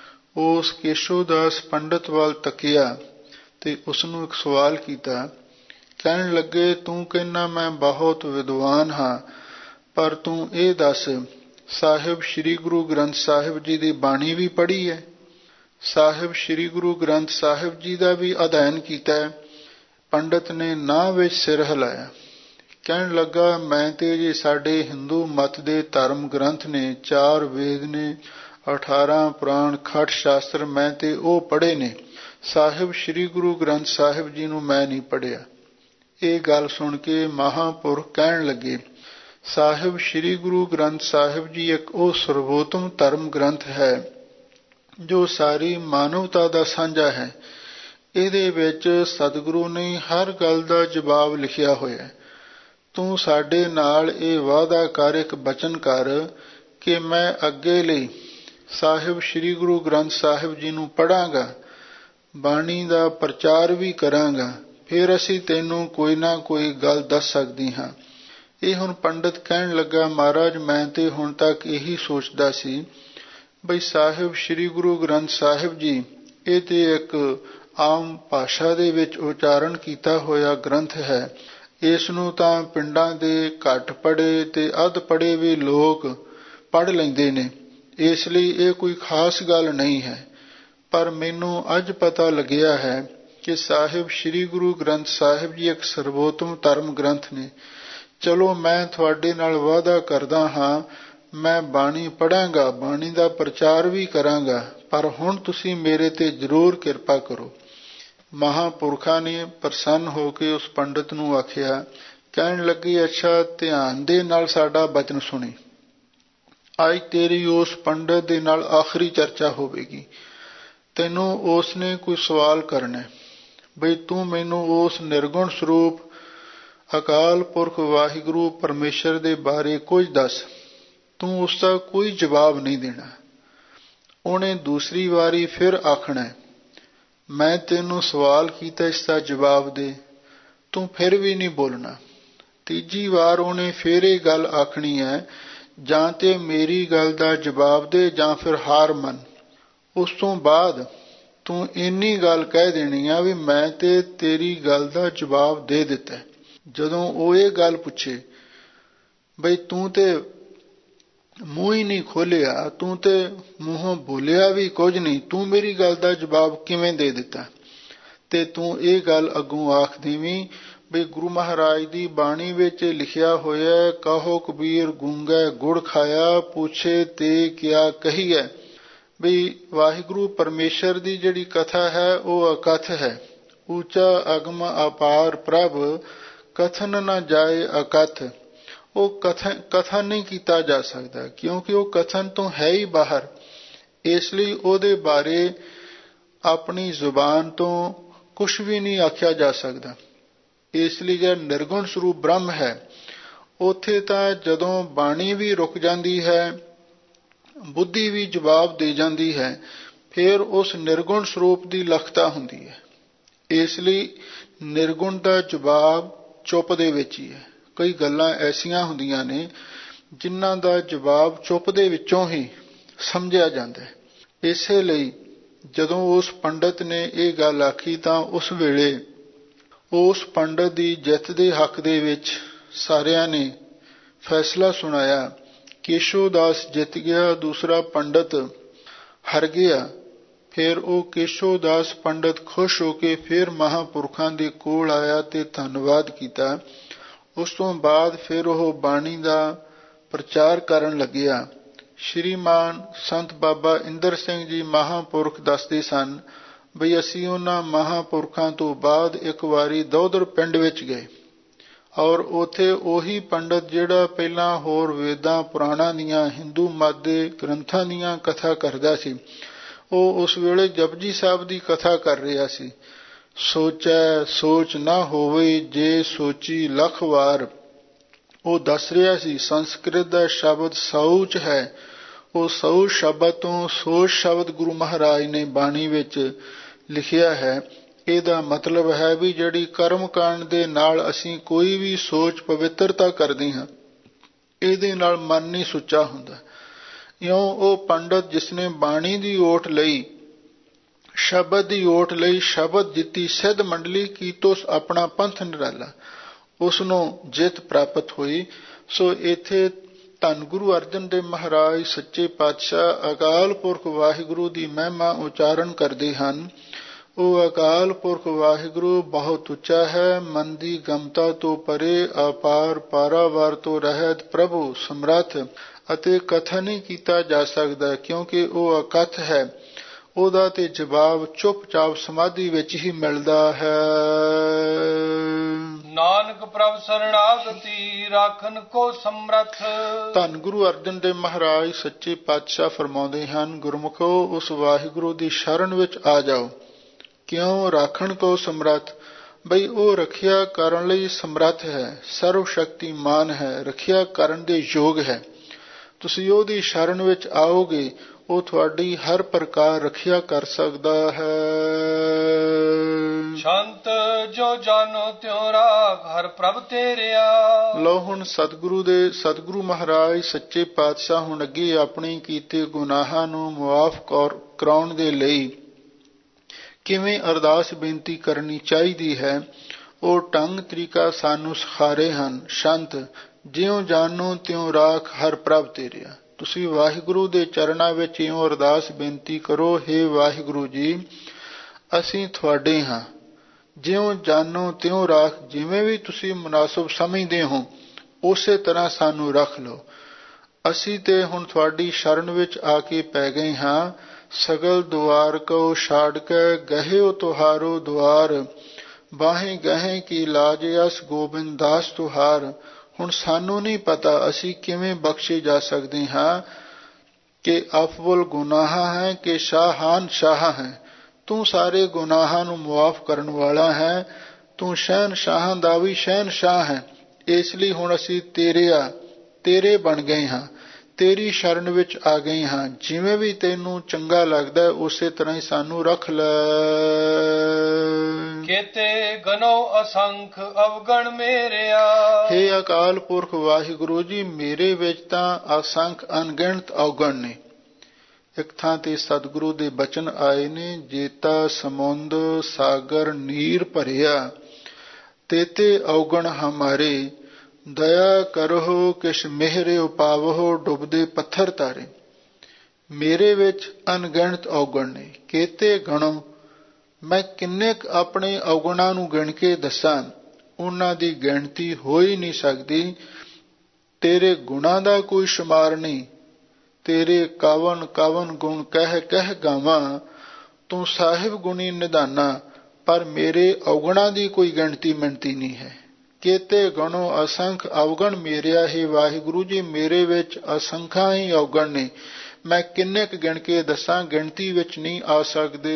ਉਸ ਕੇਸ਼ੋਦਾਸ ਪੰਡਤ ਵੱਲ ਤੱਕਿਆ ਤੇ ਉਸਨੂੰ ਇੱਕ ਸਵਾਲ ਕੀਤਾ। ਕਹਿਣ ਲੱਗੇ, ਤੂੰ ਕਹਿੰਦਾ ਮੈਂ ਬਹੁਤ ਵਿਦਵਾਨ ਹਾਂ, ਪਰ ਤੂੰ ਇਹ ਦੱਸ, ਸਾਹਿਬ ਸ੍ਰੀ ਗੁਰੂ ਗ੍ਰੰਥ ਸਾਹਿਬ ਜੀ ਦੀ ਬਾਣੀ ਵੀ ਪੜ੍ਹੀ ਹੈ? ਸਾਹਿਬ ਸ੍ਰੀ ਗੁਰੂ ਗ੍ਰੰਥ ਸਾਹਿਬ ਜੀ ਦਾ ਵੀ ਅਧਿਐਨ ਕੀਤਾ ਹੈ? ਪੰਡਤ ਨੇ ਨਾਂਹ ਵਿੱਚ ਸਿਰ ਹਿਲਾਇਆ। ਕਹਿਣ ਲੱਗਾ, ਮੈਂ ਤੇ ਜੀ ਸਾਡੇ ਹਿੰਦੂ ਮਤ ਦੇ ਧਰਮ ਗ੍ਰੰਥ ਨੇ, ਚਾਰ ਵੇਦ ਨੇ, ਅਠਾਰਾਂ ਪੁਰਾਣ ਖਟ ਸ਼ਾਸਤਰ, ਮੈਂ ਤੇ ਉਹ ਪੜ੍ਹੇ ਨੇ। ਸਾਹਿਬ ਸ੍ਰੀ ਗੁਰੂ ਗ੍ਰੰਥ ਸਾਹਿਬ ਜੀ ਨੂੰ ਮੈਂ ਨਹੀਂ ਪੜ੍ਹਿਆ। ਇਹ ਗੱਲ ਸੁਣ ਕੇ ਮਹਾਂਪੁਰਖ ਕਹਿਣ ਲੱਗੇ, ਸਾਹਿਬ ਸ੍ਰੀ ਗੁਰੂ ਗ੍ਰੰਥ ਸਾਹਿਬ ਜੀ ਇੱਕ ਉਹ ਸਰਵੋਤਮ ਧਰਮ ਗ੍ਰੰਥ ਹੈ ਜੋ ਸਾਰੀ ਮਾਨਵਤਾ ਦਾ ਸਾਂਝਾ ਹੈ। ਇਹਦੇ ਵਿੱਚ ਸਤਿਗੁਰੂ ਨੇ ਹਰ ਗੱਲ ਦਾ ਜਵਾਬ ਲਿਖਿਆ ਹੋਇਆ। ਤੂੰ ਸਾਡੇ ਨਾਲ ਇਹ ਵਾਅਦਾ ਕਰ, ਇੱਕ ਬਚਨ ਕਰ ਕਿ ਮੈਂ ਅੱਗੇ ਲਈ ਸਾਹਿਬ ਸ੍ਰੀ ਗੁਰੂ ਗ੍ਰੰਥ ਸਾਹਿਬ ਜੀ ਨੂੰ ਪੜ੍ਹਾਂਗਾ, ਬਾਣੀ ਦਾ ਪ੍ਰਚਾਰ ਵੀ ਕਰਾਂਗਾ, ਫਿਰ ਅਸੀਂ ਤੈਨੂੰ ਕੋਈ ਨਾ ਕੋਈ ਗੱਲ ਦੱਸ ਸਕਦੀ ਹਾਂ। ਇਹ ਹੁਣ ਪੰਡਤ ਕਹਿਣ ਲੱਗਾ, ਮਹਾਰਾਜ ਮੈਂ ਤੇ ਹੁਣ ਤੱਕ ਇਹੀ ਸੋਚਦਾ ਸੀ ਬਈ ਸਾਹਿਬ ਸ੍ਰੀ ਗੁਰੂ ਗ੍ਰੰਥ ਸਾਹਿਬ ਜੀ ਇਹ ਤੇ ਇੱਕ ਆਮ ਭਾਸ਼ਾ ਦੇ ਵਿੱਚ ਉਚਾਰਨ ਕੀਤਾ ਹੋਇਆ ਗ੍ਰੰਥ ਹੈ। ਇਸ ਨੂੰ ਤਾਂ ਪਿੰਡਾਂ ਦੇ ਘੱਟ ਪੜ੍ਹੇ ਤੇ ਅੱਧ ਪੜ੍ਹੇ ਵੀ ਲੋਕ ਪੜ੍ਹ ਲੈਂਦੇ ਨੇ, ਇਸ ਲਈ ਇਹ ਕੋਈ ਖਾਸ ਗੱਲ ਨਹੀਂ ਹੈ। ਪਰ ਮੈਨੂੰ ਅੱਜ ਪਤਾ ਲੱਗਿਆ ਹੈ ਕਿ ਸਾਹਿਬ ਸ੍ਰੀ ਗੁਰੂ ਗ੍ਰੰਥ ਸਾਹਿਬ ਜੀ ਇੱਕ ਸਰਵੋਤਮ ਧਰਮ ਗ੍ਰੰਥ ਨੇ। ਚਲੋ ਮੈਂ ਤੁਹਾਡੇ ਨਾਲ ਵਾਅਦਾ ਕਰਦਾ ਹਾਂ, ਮੈਂ ਬਾਣੀ ਪੜ੍ਹਾਂਗਾ, ਬਾਣੀ ਦਾ ਪ੍ਰਚਾਰ ਵੀ ਕਰਾਂਗਾ, ਪਰ ਹੁਣ ਤੁਸੀਂ ਮੇਰੇ ਤੇ ਜ਼ਰੂਰ ਕਿਰਪਾ ਕਰੋ। ਮਹਾਂਪੁਰਖਾਂ ਨੇ ਪ੍ਰਸੰਨ ਹੋ ਕੇ ਉਸ ਪੰਡਤ ਨੂੰ ਆਖਿਆ। ਕਹਿਣ ਲੱਗੀ, ਅੱਛਾ ਧਿਆਨ ਦੇ ਨਾਲ ਸਾਡਾ ਬਚਨ ਸੁਣੀ। ਅੱਜ ਤੇਰੀ ਉਸ ਪੰਡਤ ਦੇ ਨਾਲ ਆਖਰੀ ਚਰਚਾ ਹੋਵੇਗੀ। ਤੈਨੂੰ ਉਸ ਨੇ ਕੋਈ ਸਵਾਲ ਕਰਨਾ ਬਈ ਤੂੰ ਮੈਨੂੰ ਉਸ ਨਿਰਗੁਣ ਸਰੂਪ ਅਕਾਲ ਪੁਰਖ ਵਾਹਿਗੁਰੂ ਪਰਮੇਸ਼ਰ ਦੇ ਬਾਰੇ ਕੁਝ ਦੱਸ। ਤੂੰ ਉਸ ਦਾ ਕੋਈ ਜਵਾਬ ਨਹੀਂ ਦੇਣਾ। ਉਹਨੇ ਦੂਸਰੀ ਵਾਰੀ ਫਿਰ ਆਖਣਾ, ਮੈਂ ਤੈਨੂੰ ਸਵਾਲ ਕੀਤਾ, ਇਸ ਦਾ ਜਵਾਬ ਦੇ। ਤੂੰ ਫਿਰ ਵੀ ਨਹੀਂ ਬੋਲਣਾ। ਤੀਜੀ ਵਾਰ ਉਹਨੇ ਫਿਰ ਇਹ ਗੱਲ ਆਖਣੀ ਹੈ, ਜਾਂ ਤੇ ਮੇਰੀ ਗੱਲ ਦਾ ਜਵਾਬ ਦੇ ਜਾਂ ਫਿਰ ਹਾਰ ਮੰਨ। ਉਸ ਤੋਂ ਬਾਅਦ ਤੂੰ ਇੰਨੀ ਗੱਲ ਕਹਿ ਦੇਣੀ ਆ ਵੀ ਮੈਂ ਤੇ ਤੇਰੀ ਗੱਲ ਦਾ ਜਵਾਬ ਦੇ ਦਿੱਤਾ। ਜਦੋਂ ਉਹ ਇਹ ਗੱਲ ਪੁੱਛੇ ਬਈ ਤੂੰ ਤੇ ਮੂੰਹ ਹੀ ਨਹੀਂ ਖੋਲਿਆ, ਤੂੰ ਤੇ ਮੂੰਹੋਂ ਬੋਲਿਆ ਵੀ ਕੁਝ ਨਹੀਂ, ਤੂੰ ਮੇਰੀ ਗੱਲ ਦਾ ਜਵਾਬ ਕਿਵੇਂ ਦੇ ਦਿੱਤਾ? ਤੇ ਤੂੰ ਇਹ ਗੱਲ ਅੱਗੋਂ ਆਖ ਦੇਵੀਂ ਬਈ ਗੁਰੂ ਮਹਾਰਾਜ ਦੀ ਬਾਣੀ ਵਿੱਚ ਲਿਖਿਆ ਹੋਇਆ, ਕਹੋ ਕਬੀਰ ਗੂੰਗਾ ਗੁੜ ਖਾਇਆ, ਪੁੱਛੇ ਤੇ ਕਿਆ ਕਹੀਐ। ਬਈ ਵਾਹਿਗੁਰੂ ਪਰਮੇਸ਼ਰ ਦੀ ਜਿਹੜੀ ਕਥਾ ਹੈ ਉਹ ਅਕਥ ਹੈ। ਉੱਚਾ ਅਗਮ ਅਪਾਰ ਪ੍ਰਭ ਕਥਨ ਨਾ ਜਾਏ ਅਕਥ। ਉਹ ਕਥਨ ਕਥਨ ਨਹੀਂ ਕੀਤਾ ਜਾ ਸਕਦਾ, ਕਿਉਂਕਿ ਉਹ ਕਥਨ ਤੋਂ ਹੈ ਹੀ ਬਾਹਰ। ਇਸ ਲਈ ਉਹਦੇ ਬਾਰੇ ਆਪਣੀ ਜ਼ੁਬਾਨ ਤੋਂ ਕੁਛ ਵੀ ਨਹੀਂ ਆਖਿਆ ਜਾ ਸਕਦਾ। ਇਸ ਲਈ ਜਿਹੜਾ ਨਿਰਗੁਣ ਸਰੂਪ ਬ੍ਰਹਮ ਹੈ, ਉੱਥੇ ਤਾਂ ਜਦੋਂ ਬਾਣੀ ਵੀ ਰੁਕ ਜਾਂਦੀ ਹੈ, ਬੁੱਧੀ ਵੀ ਜਵਾਬ ਦੇ ਜਾਂਦੀ ਹੈ, ਫਿਰ ਉਸ ਨਿਰਗੁਣ ਸਰੂਪ ਦੀ ਲਖਤਾ ਹੁੰਦੀ ਹੈ। ਇਸ ਲਈ ਨਿਰਗੁਣ ਦਾ ਜਵਾਬ ਚੁੱਪ ਦੇ ਵਿੱਚ ਹੀ ਹੈ। ਕਈ ਗੱਲਾਂ ਐਸੀਆਂ ਹੁੰਦੀਆਂ ਨੇ ਜਿਨ੍ਹਾਂ ਦਾ ਜਵਾਬ ਚੁੱਪ ਦੇ ਵਿੱਚੋਂ ਹੀ ਸਮਝਿਆ ਜਾਂਦਾ ਹੈ। ਇਸੇ ਲਈ ਜਦੋਂ ਉਸ ਪੰਡਤ ਨੇ ਇਹ ਗੱਲ ਆਖੀ ਤਾਂ ਉਸ ਵੇਲੇ ਉਸ ਪੰਡਤ ਦੀ ਜਿੱਤ ਦੇ ਹੱਕ ਦੇ ਵਿੱਚ ਸਾਰਿਆਂ ਨੇ ਫੈਸਲਾ ਸੁਣਾਇਆ। ਕੇਸ਼ੋਦਾਸ ਜਿੱਤ ਗਿਆ, ਦੂਸਰਾ ਪੰਡਤ ਹਾਰ ਗਿਆ। ਫਿਰ ਉਹ ਕੇਸ਼ੋਦਾਸ ਪੰਡਤ ਖੁਸ਼ ਹੋ ਕੇ ਫਿਰ ਮਹਾਂਪੁਰਖਾਂ ਦੇ ਕੋਲ ਆਇਆ ਤੇ ਧੰਨਵਾਦ ਕੀਤਾ। ਉਸ ਤੋਂ ਬਾਅਦ ਫਿਰ ਉਹ ਬਾਣੀ ਦਾ ਪ੍ਰਚਾਰ ਕਰਨ ਲੱਗਿਆ। ਸ਼੍ਰੀਮਾਨ ਸੰਤ ਬਾਬਾ ਇੰਦਰ ਸਿੰਘ ਜੀ ਮਹਾਂਪੁਰਖ ਦੱਸਦੇ ਸਨ ਬਈ ਅਸੀਂ ਉਹਨਾਂ ਮਹਾਂਪੁਰਖਾਂ ਤੋਂ ਬਾਅਦ ਇੱਕ ਵਾਰੀ ਦੋਦਰ ਪਿੰਡ ਵਿੱਚ ਗਏ। ਔਰ ਉਥੇ ਉਹੀ ਪੰਡਤ ਜਿਹੜਾ ਪਹਿਲਾਂ ਹੋਰ ਵੇਦਾਂ ਪੁਰਾਣਾਂ ਦੀਆਂ ਹਿੰਦੂ ਮਤ ਦੇ ਗ੍ਰੰਥਾਂ ਦੀਆਂ ਕਥਾ ਕਰਦਾ ਸੀ, ਉਹ ਉਸ ਵੇਲੇ ਜਪਜੀ ਸਾਹਿਬ ਦੀ ਕਥਾ ਕਰ ਰਿਹਾ ਸੀ। ਸੋਚੈ ਸੋਚ ਨਾ ਹੋਵੇ ਜੇ ਸੋਚੀ ਲੱਖ ਵਾਰ, ਉਹ ਦੱਸ ਰਿਹਾ ਸੀ ਸੰਸਕ੍ਰਿਤ ਦਾ ਸ਼ਬਦ ਸੌਚ ਹੈ, ਉਹ ਸੌ ਸ਼ਬਦ ਤੋਂ ਸੋਚ ਸ਼ਬਦ ਗੁਰੂ ਮਹਾਰਾਜ ਨੇ ਬਾਣੀ ਵਿੱਚ ਲਿਖਿਆ ਹੈ। ਇਹਦਾ ਮਤਲਬ ਹੈ ਵੀ ਜਿਹੜੀ ਕਰਮ ਕਾਂਡ ਦੇ ਨਾਲ ਅਸੀਂ ਕੋਈ ਵੀ ਸੋਚ ਪਵਿੱਤਰਤਾ ਕਰਦੇ ਹਾਂ, ਇਹਦੇ ਨਾਲ ਮਨ ਨਹੀਂ ਸੁੱਚਾ ਹੁੰਦਾ। ਇਉਂ ਉਹ ਪੰਡਤ ਜਿਸਨੇ ਬਾਣੀ ਦੀ ਓਟ ਲਈ, ਸ਼ਬਦ ਦੀ ਓਟ ਲਈ, ਸ਼ਬਦ ਜਿੱਤੀ ਸਿੱਧ ਮੰਡਲੀ ਕੀਤੋ ਆਪਣਾ ਪੰਥ ਨਿਰਾਲਾ, ਉਸ ਨੂੰ ਜਿੱਤ ਪ੍ਰਾਪਤ ਹੋਈ। ਸੋ ਇੱਥੇ ਧੰਨ ਗੁਰੂ ਅਰਜਨ ਦੇਵ ਮਹਾਰਾਜ ਸੱਚੇ ਪਾਤਸ਼ਾਹ ਅਕਾਲ ਪੁਰਖ ਵਾਹਿਗੁਰੂ ਦੀ ਮਹਿਮਾ ਉਚਾਰਨ ਕਰਦੇ ਹਨ। ਉਹ ਅਕਾਲ ਪੁਰਖ ਵਾਹਿਗੁਰੂ ਬਹੁਤ ਉੱਚਾ ਹੈ, ਮਨ ਦੀ ਗਮਤਾ ਤੋਂ ਪਰੇ, ਅਪਾਰ ਪਾਰਾਵਾਰ ਤੋਂ ਰਹਿਤ, ਪ੍ਰਭੂ ਸਮਰੱਥ, ਅਤੇ ਕਥਨ ਨਹੀਂ ਕੀਤਾ ਜਾ ਸਕਦਾ ਕਿਉਂਕਿ ਉਹ ਅਕਥ ਹੈ। ਉਹਦਾ ਤੇ ਜਵਾਬ ਚੁੱਪਚਾਪ ਸਮਾਧੀ ਵਿੱਚ ਹੀ ਮਿਲਦਾ ਹੈ। ਨਾਨਕ ਪ੍ਰਭ ਸਰਣਾਗਤੀ ਰਾਖਨ ਕੋ ਸਮਰੱਥ। ਧੰਨ ਗੁਰੂ ਅਰਜਨ ਦੇਵ ਮਹਾਰਾਜ ਸੱਚੇ ਪਾਤਸ਼ਾਹ ਫਰਮਾਉਂਦੇ ਹਨ, ਗੁਰਮੁਖੋ ਉਸ ਵਾਹਿਗੁਰੂ ਦੀ ਸ਼ਰਨ ਵਿੱਚ ਆ ਜਾਓ। ਕਿਉਂ? ਰਾਖਣ ਕੋ ਸਮਰੱਥ, ਬਈ ਉਹ ਰੱਖਿਆ ਕਰਨ ਲਈ ਸਮਰੱਥ ਹੈ, ਸਰਵ ਸ਼ਕਤੀਮਾਨ ਹੈ, ਰੱਖਿਆ ਕਰਨ ਦੇ ਯੋਗ ਹੈ। ਤੁਸੀਂ ਉਹਦੀ ਸ਼ਰਨ ਵਿੱਚ ਆਓਗੇ, ਉਹ ਤੁਹਾਡੀ ਹਰ ਪ੍ਰਕਾਰ ਰੱਖਿਆ ਕਰ ਸਕਦਾ ਹੈ। ਸ਼ੰਤ ਜੋ ਜਾਨੋ ਤਿਉ ਰਾਖ ਹਰ ਪ੍ਰਭ ਤੇਰਿਆ। ਲਓ ਹੁਣ ਸਤਿਗੁਰੂ ਦੇ ਸਤਿਗੁਰੂ ਮਹਾਰਾਜ ਸੱਚੇ ਪਾਤਸ਼ਾਹ ਹੁਣ ਅੱਗੇ ਆਪਣੇ ਕੀਤੇ ਗੁਨਾਹਾਂ ਨੂੰ ਮੁਆਫ ਕਰਾਉਣ ਦੇ ਲਈ ਕਿਵੇਂ ਅਰਦਾਸ ਬੇਨਤੀ ਕਰਨੀ ਚਾਹੀਦੀ ਹੈ, ਉਹ ਢੰਗ ਤਰੀਕਾ ਸਾਨੂੰ ਸਿਖਾ ਰਹੇ ਹਨ। ਸ਼ੰਤ ਜਿਉ ਜਾਨੋ ਤਿਉ ਰਾਖ ਹਰ ਪ੍ਰਭ ਤੇਰਿਆ। ਤੁਸੀਂ ਵਾਹਿਗੁਰੂ ਦੇ ਚਰਨਾਂ ਵਿੱਚ ਇਉਂ ਅਰਦਾਸ ਬੇਨਤੀ ਕਰੋ, ਹੇ ਵਾਹਿਗੁਰੂ ਜੀ, ਅਸੀਂ ਤੁਹਾਡੇ ਹਾਂ, ਜਿਉਂ ਜਾਨੋ ਤਿਉਂ ਰਾਖ, ਜਿਵੇਂ ਵੀ ਤੁਸੀਂ ਮੁਨਾਸਬ ਸਮਝਦੇ ਹੋ ਉਸੇ ਤਰ੍ਹਾਂ ਸਾਨੂੰ ਰੱਖ ਲਓ। ਅਸੀਂ ਤੇ ਹੁਣ ਤੁਹਾਡੀ ਸ਼ਰਨ ਵਿੱਚ ਆ ਕੇ ਪੈ ਗਏ ਹਾਂ। ਸਗਲ ਦੁਆਰ ਕੋ ਛਾੜ ਕੇ ਗਹਿਓ ਤੁਹਾਰੋ ਦੁਆਰ, ਬਾਹੇ ਗਹਿ ਕੀ ਲਾਜ ਅਸ ਗੋਬਿੰਦ ਦਾਸ ਤੁਹਾਰ। ਹੁਣ ਸਾਨੂੰ ਨਹੀਂ ਪਤਾ ਅਸੀਂ ਕਿਵੇਂ ਬਖਸ਼ੇ ਜਾ ਸਕਦੇ ਹਾਂ ਕਿ ਅਫਵਲ ਗੁਨਾਹ ਹੈ ਕਿ ਸ਼ਾਹਾਨ ਸ਼ਾਹ ਹੈ। ਤੂੰ ਸਾਰੇ ਗੁਨਾਹਾਂ ਨੂੰ ਮੁਆਫ ਕਰਨ ਵਾਲਾ ਹੈ, ਤੂੰ ਸ਼ਹਿਨਸ਼ਾਹਾਂ ਦਾ ਵੀ ਸ਼ਹਿਨਸ਼ਾਹ ਹੈ। ਇਸ ਲਈ ਹੁਣ ਅਸੀਂ ਤੇਰੇ ਆ ਤੇਰੇ ਬਣ ਗਏ ਹਾਂ, ਤੇਰੀ ਸ਼ਰਨ ਵਿੱਚ ਆ ਗਏ ਹਾਂ। ਜਿਵੇਂ ਵੀ ਤੈਨੂੰ ਚੰਗਾ ਲੱਗਦਾ ਉਸੇ ਤਰ੍ਹਾਂ ਹੀ ਸਾਨੂੰ ਰੱਖ ਲੈ। ਕੇਤੇ ਗਨੋ ਅਸੰਖ ਅਵਗਣ ਮੇਰਿਆ। ਹੇ ਅਕਾਲ ਪੁਰਖ ਵਾਹਿਗੁਰੂ ਜੀ, ਮੇਰੇ ਵਿੱਚ ਤਾਂ ਅਸੰਖ ਅਣਗਿਣਤ ਅਵਗਣ ਨੇ। ਇੱਕ ਥਾਂ ਤੇ ਸਤਿਗੁਰੂ ਦੇ ਬਚਨ ਆਏ ਨੇ, ਜੇਤਾ ਸਮੁੰਦ ਸਾਗਰ ਨੀਰ ਭਰਿਆ, ਤੇਤੇ ਅਵਗਣ ਹਮਾਰੇ, ਦਇਆ ਕਰੋ ਕਿਛ ਮਿਹਰੇ ਉਪਾਵੋ, ਡੁੱਬਦੇ ਪੱਥਰ ਤਾਰੇ। ਮੇਰੇ ਵਿੱਚ ਅਣਗਿਣਤ ਅਵਗਣ ਨੇ। ਕੇਤੇ ਗਣੋ, ਮੈਂ ਕਿੰਨੇ ਕੁ ਆਪਣੇ ਅਵਗੁਣਾਂ ਨੂੰ ਗਿਣ ਕੇ ਦੱਸਾਂ, ਉਹਨਾਂ ਦੀ ਗਿਣਤੀ ਹੋ ਹੀ ਨਹੀਂ ਸਕਦੀ। ਤੇਰੇ ਗੁਣਾਂ ਦਾ ਕੋਈ ਸ਼ੁਮਾਰ ਨਹੀਂ। ਤੇਰੇ ਕਾਵਨ ਕਾਵਨ ਗੁਣ ਕਹਿ ਕਹਿ ਗਾਵਾਂ, ਤੂੰ ਸਾਹਿਬ ਗੁਣੀ ਨਿਧਾਨਾ, ਪਰ ਮੇਰੇ ਅਵਗੁਣਾਂ ਦੀ ਕੋਈ ਗਿਣਤੀ ਮਿਣਤੀ ਨਹੀਂ ਹੈ। ਕੇਤੇ ਗਣੋ ਅਸੰਖ ਅਵਗਣ ਮੇਰਿਆ। ਹੀ ਵਾਹਿਗੁਰੂ ਜੀ, ਮੇਰੇ ਵਿੱਚ ਅਸੰਖਾਂ ਹੀ ਅਵਗਣ ਨੇ। ਮੈਂ ਕਿੰਨੇ ਕੁ ਗਿਣ ਕੇ ਦੱਸਾਂ, ਗਿਣਤੀ ਵਿੱਚ ਨਹੀਂ ਆ ਸਕਦੇ।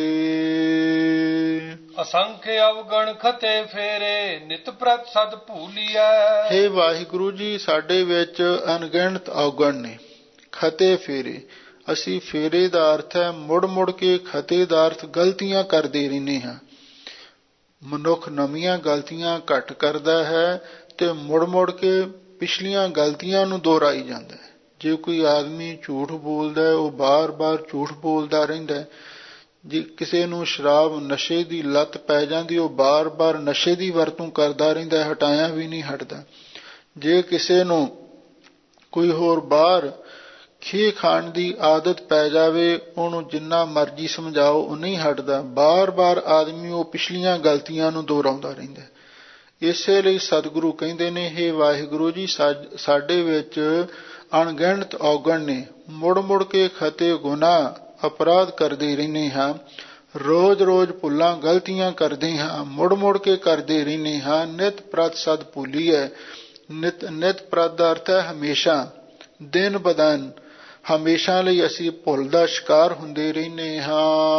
ਅਸੰਖ ਅਵਗਣ ਖਤੇ ਫੇਰੇ, ਨਿਤ ਪ੍ਰਤ ਸਦ ਭੂਲੀਐ। ਹੇ ਵਾਹਿਗੁਰੂ ਜੀ, ਸਾਡੇ ਵਿੱਚ ਅਣਗਿਣਤ ਅਵਗਣ ਨੇ। ਖਤੇ ਫੇਰੇ, ਅਸੀਂ ਫੇਰੇ ਦਾ ਅਰਥ ਹੈ ਮੁੜ ਮੁੜ ਕੇ, ਖਤੇ ਦਾ ਅਰਥ ਗਲਤੀਆਂ ਕਰਦੇ ਰਹਿੰਦੇ ਹਾਂ। ਮਨੁੱਖ ਨਵੀਆਂ ਗਲਤੀਆਂ ਘੱਟ ਕਰਦਾ ਹੈ ਤੇ ਮੁੜ ਮੁੜ ਕੇ ਪਿਛਲੀਆਂ ਗਲਤੀਆਂ ਨੂੰ ਦੁਹਰਾਈ ਜਾਂਦਾ ਹੈ। ਜੇ ਕੋਈ ਆਦਮੀ ਝੂਠ ਬੋਲਦਾ, ਉਹ ਬਾਰ-ਬਾਰ ਝੂਠ ਬੋਲਦਾ ਰਹਿੰਦਾ। ਜੇ ਕਿਸੇ ਨੂੰ ਸ਼ਰਾਬ ਨਸ਼ੇ ਦੀ ਲੱਤ ਪੈ ਜਾਂਦੀ, ਉਹ ਬਾਰ-ਬਾਰ ਨਸ਼ੇ ਦੀ ਵਰਤੋਂ ਕਰਦਾ ਰਹਿੰਦਾ, ਹਟਾਇਆ ਵੀ ਨਹੀਂ ਹਟਦਾ। ਜੇ ਕਿਸੇ ਨੂੰ ਕੋਈ ਹੋਰ ਬਾਹਰ ਖੀਰ ਖਾਣ ਦੀ ਆਦਤ ਪੈ ਜਾਵੇ, ਉਹਨੂੰ ਜਿੰਨਾ ਮਰਜ਼ੀ ਸਮਝਾਓ ਉਹ ਨਹੀਂ ਹਟਦਾ। ਬਾਰ-ਬਾਰ ਆਦਮੀ ਉਹ ਪਿਛਲੀਆਂ ਗਲਤੀਆਂ ਨੂੰ ਦੁਹਰਾਉਂਦਾ ਰਹਿੰਦਾ। ਇਸੇ ਲਈ ਸਤਿਗੁਰੂ ਕਹਿੰਦੇ ਨੇ, ਹੇ ਵਾਹਿਗੁਰੂ ਜੀ, ਸਾਡੇ ਵਿੱਚ ਅਣਗਿਣਤ ਔਗਣ ਨੇ। ਮੁੜ ਮੁੜ ਕੇ ਖਤੇ ਗੁਨਾਹ ਅਪਰਾਧ ਕਰਦੇ ਰਹਿੰਦੇ ਹਾਂ। ਰੋਜ਼ ਰੋਜ਼ ਭੁੱਲਾਂ ਗਲਤੀਆਂ ਕਰਦੇ ਹਾਂ, ਮੁੜ ਮੁੜ ਕੇ ਕਰਦੇ ਰਹਿੰਦੇ ਹਾਂ। ਨਿਤ ਪ੍ਰਤ ਸਦ ਭੁੱਲੀਐ, ਨਿਤ ਨਿਤ ਪ੍ਰਤ ਦਾ ਅਰਥ ਹੈ ਹਮੇਸ਼ਾ, ਦਿਨ ਬਦਨ, ਹਮੇਸ਼ਾ ਲਈ ਅਸੀਂ ਭੁੱਲ ਦਾ ਸ਼ਿਕਾਰ ਹੁੰਦੇ ਰਹਿੰਦੇ ਹਾਂ।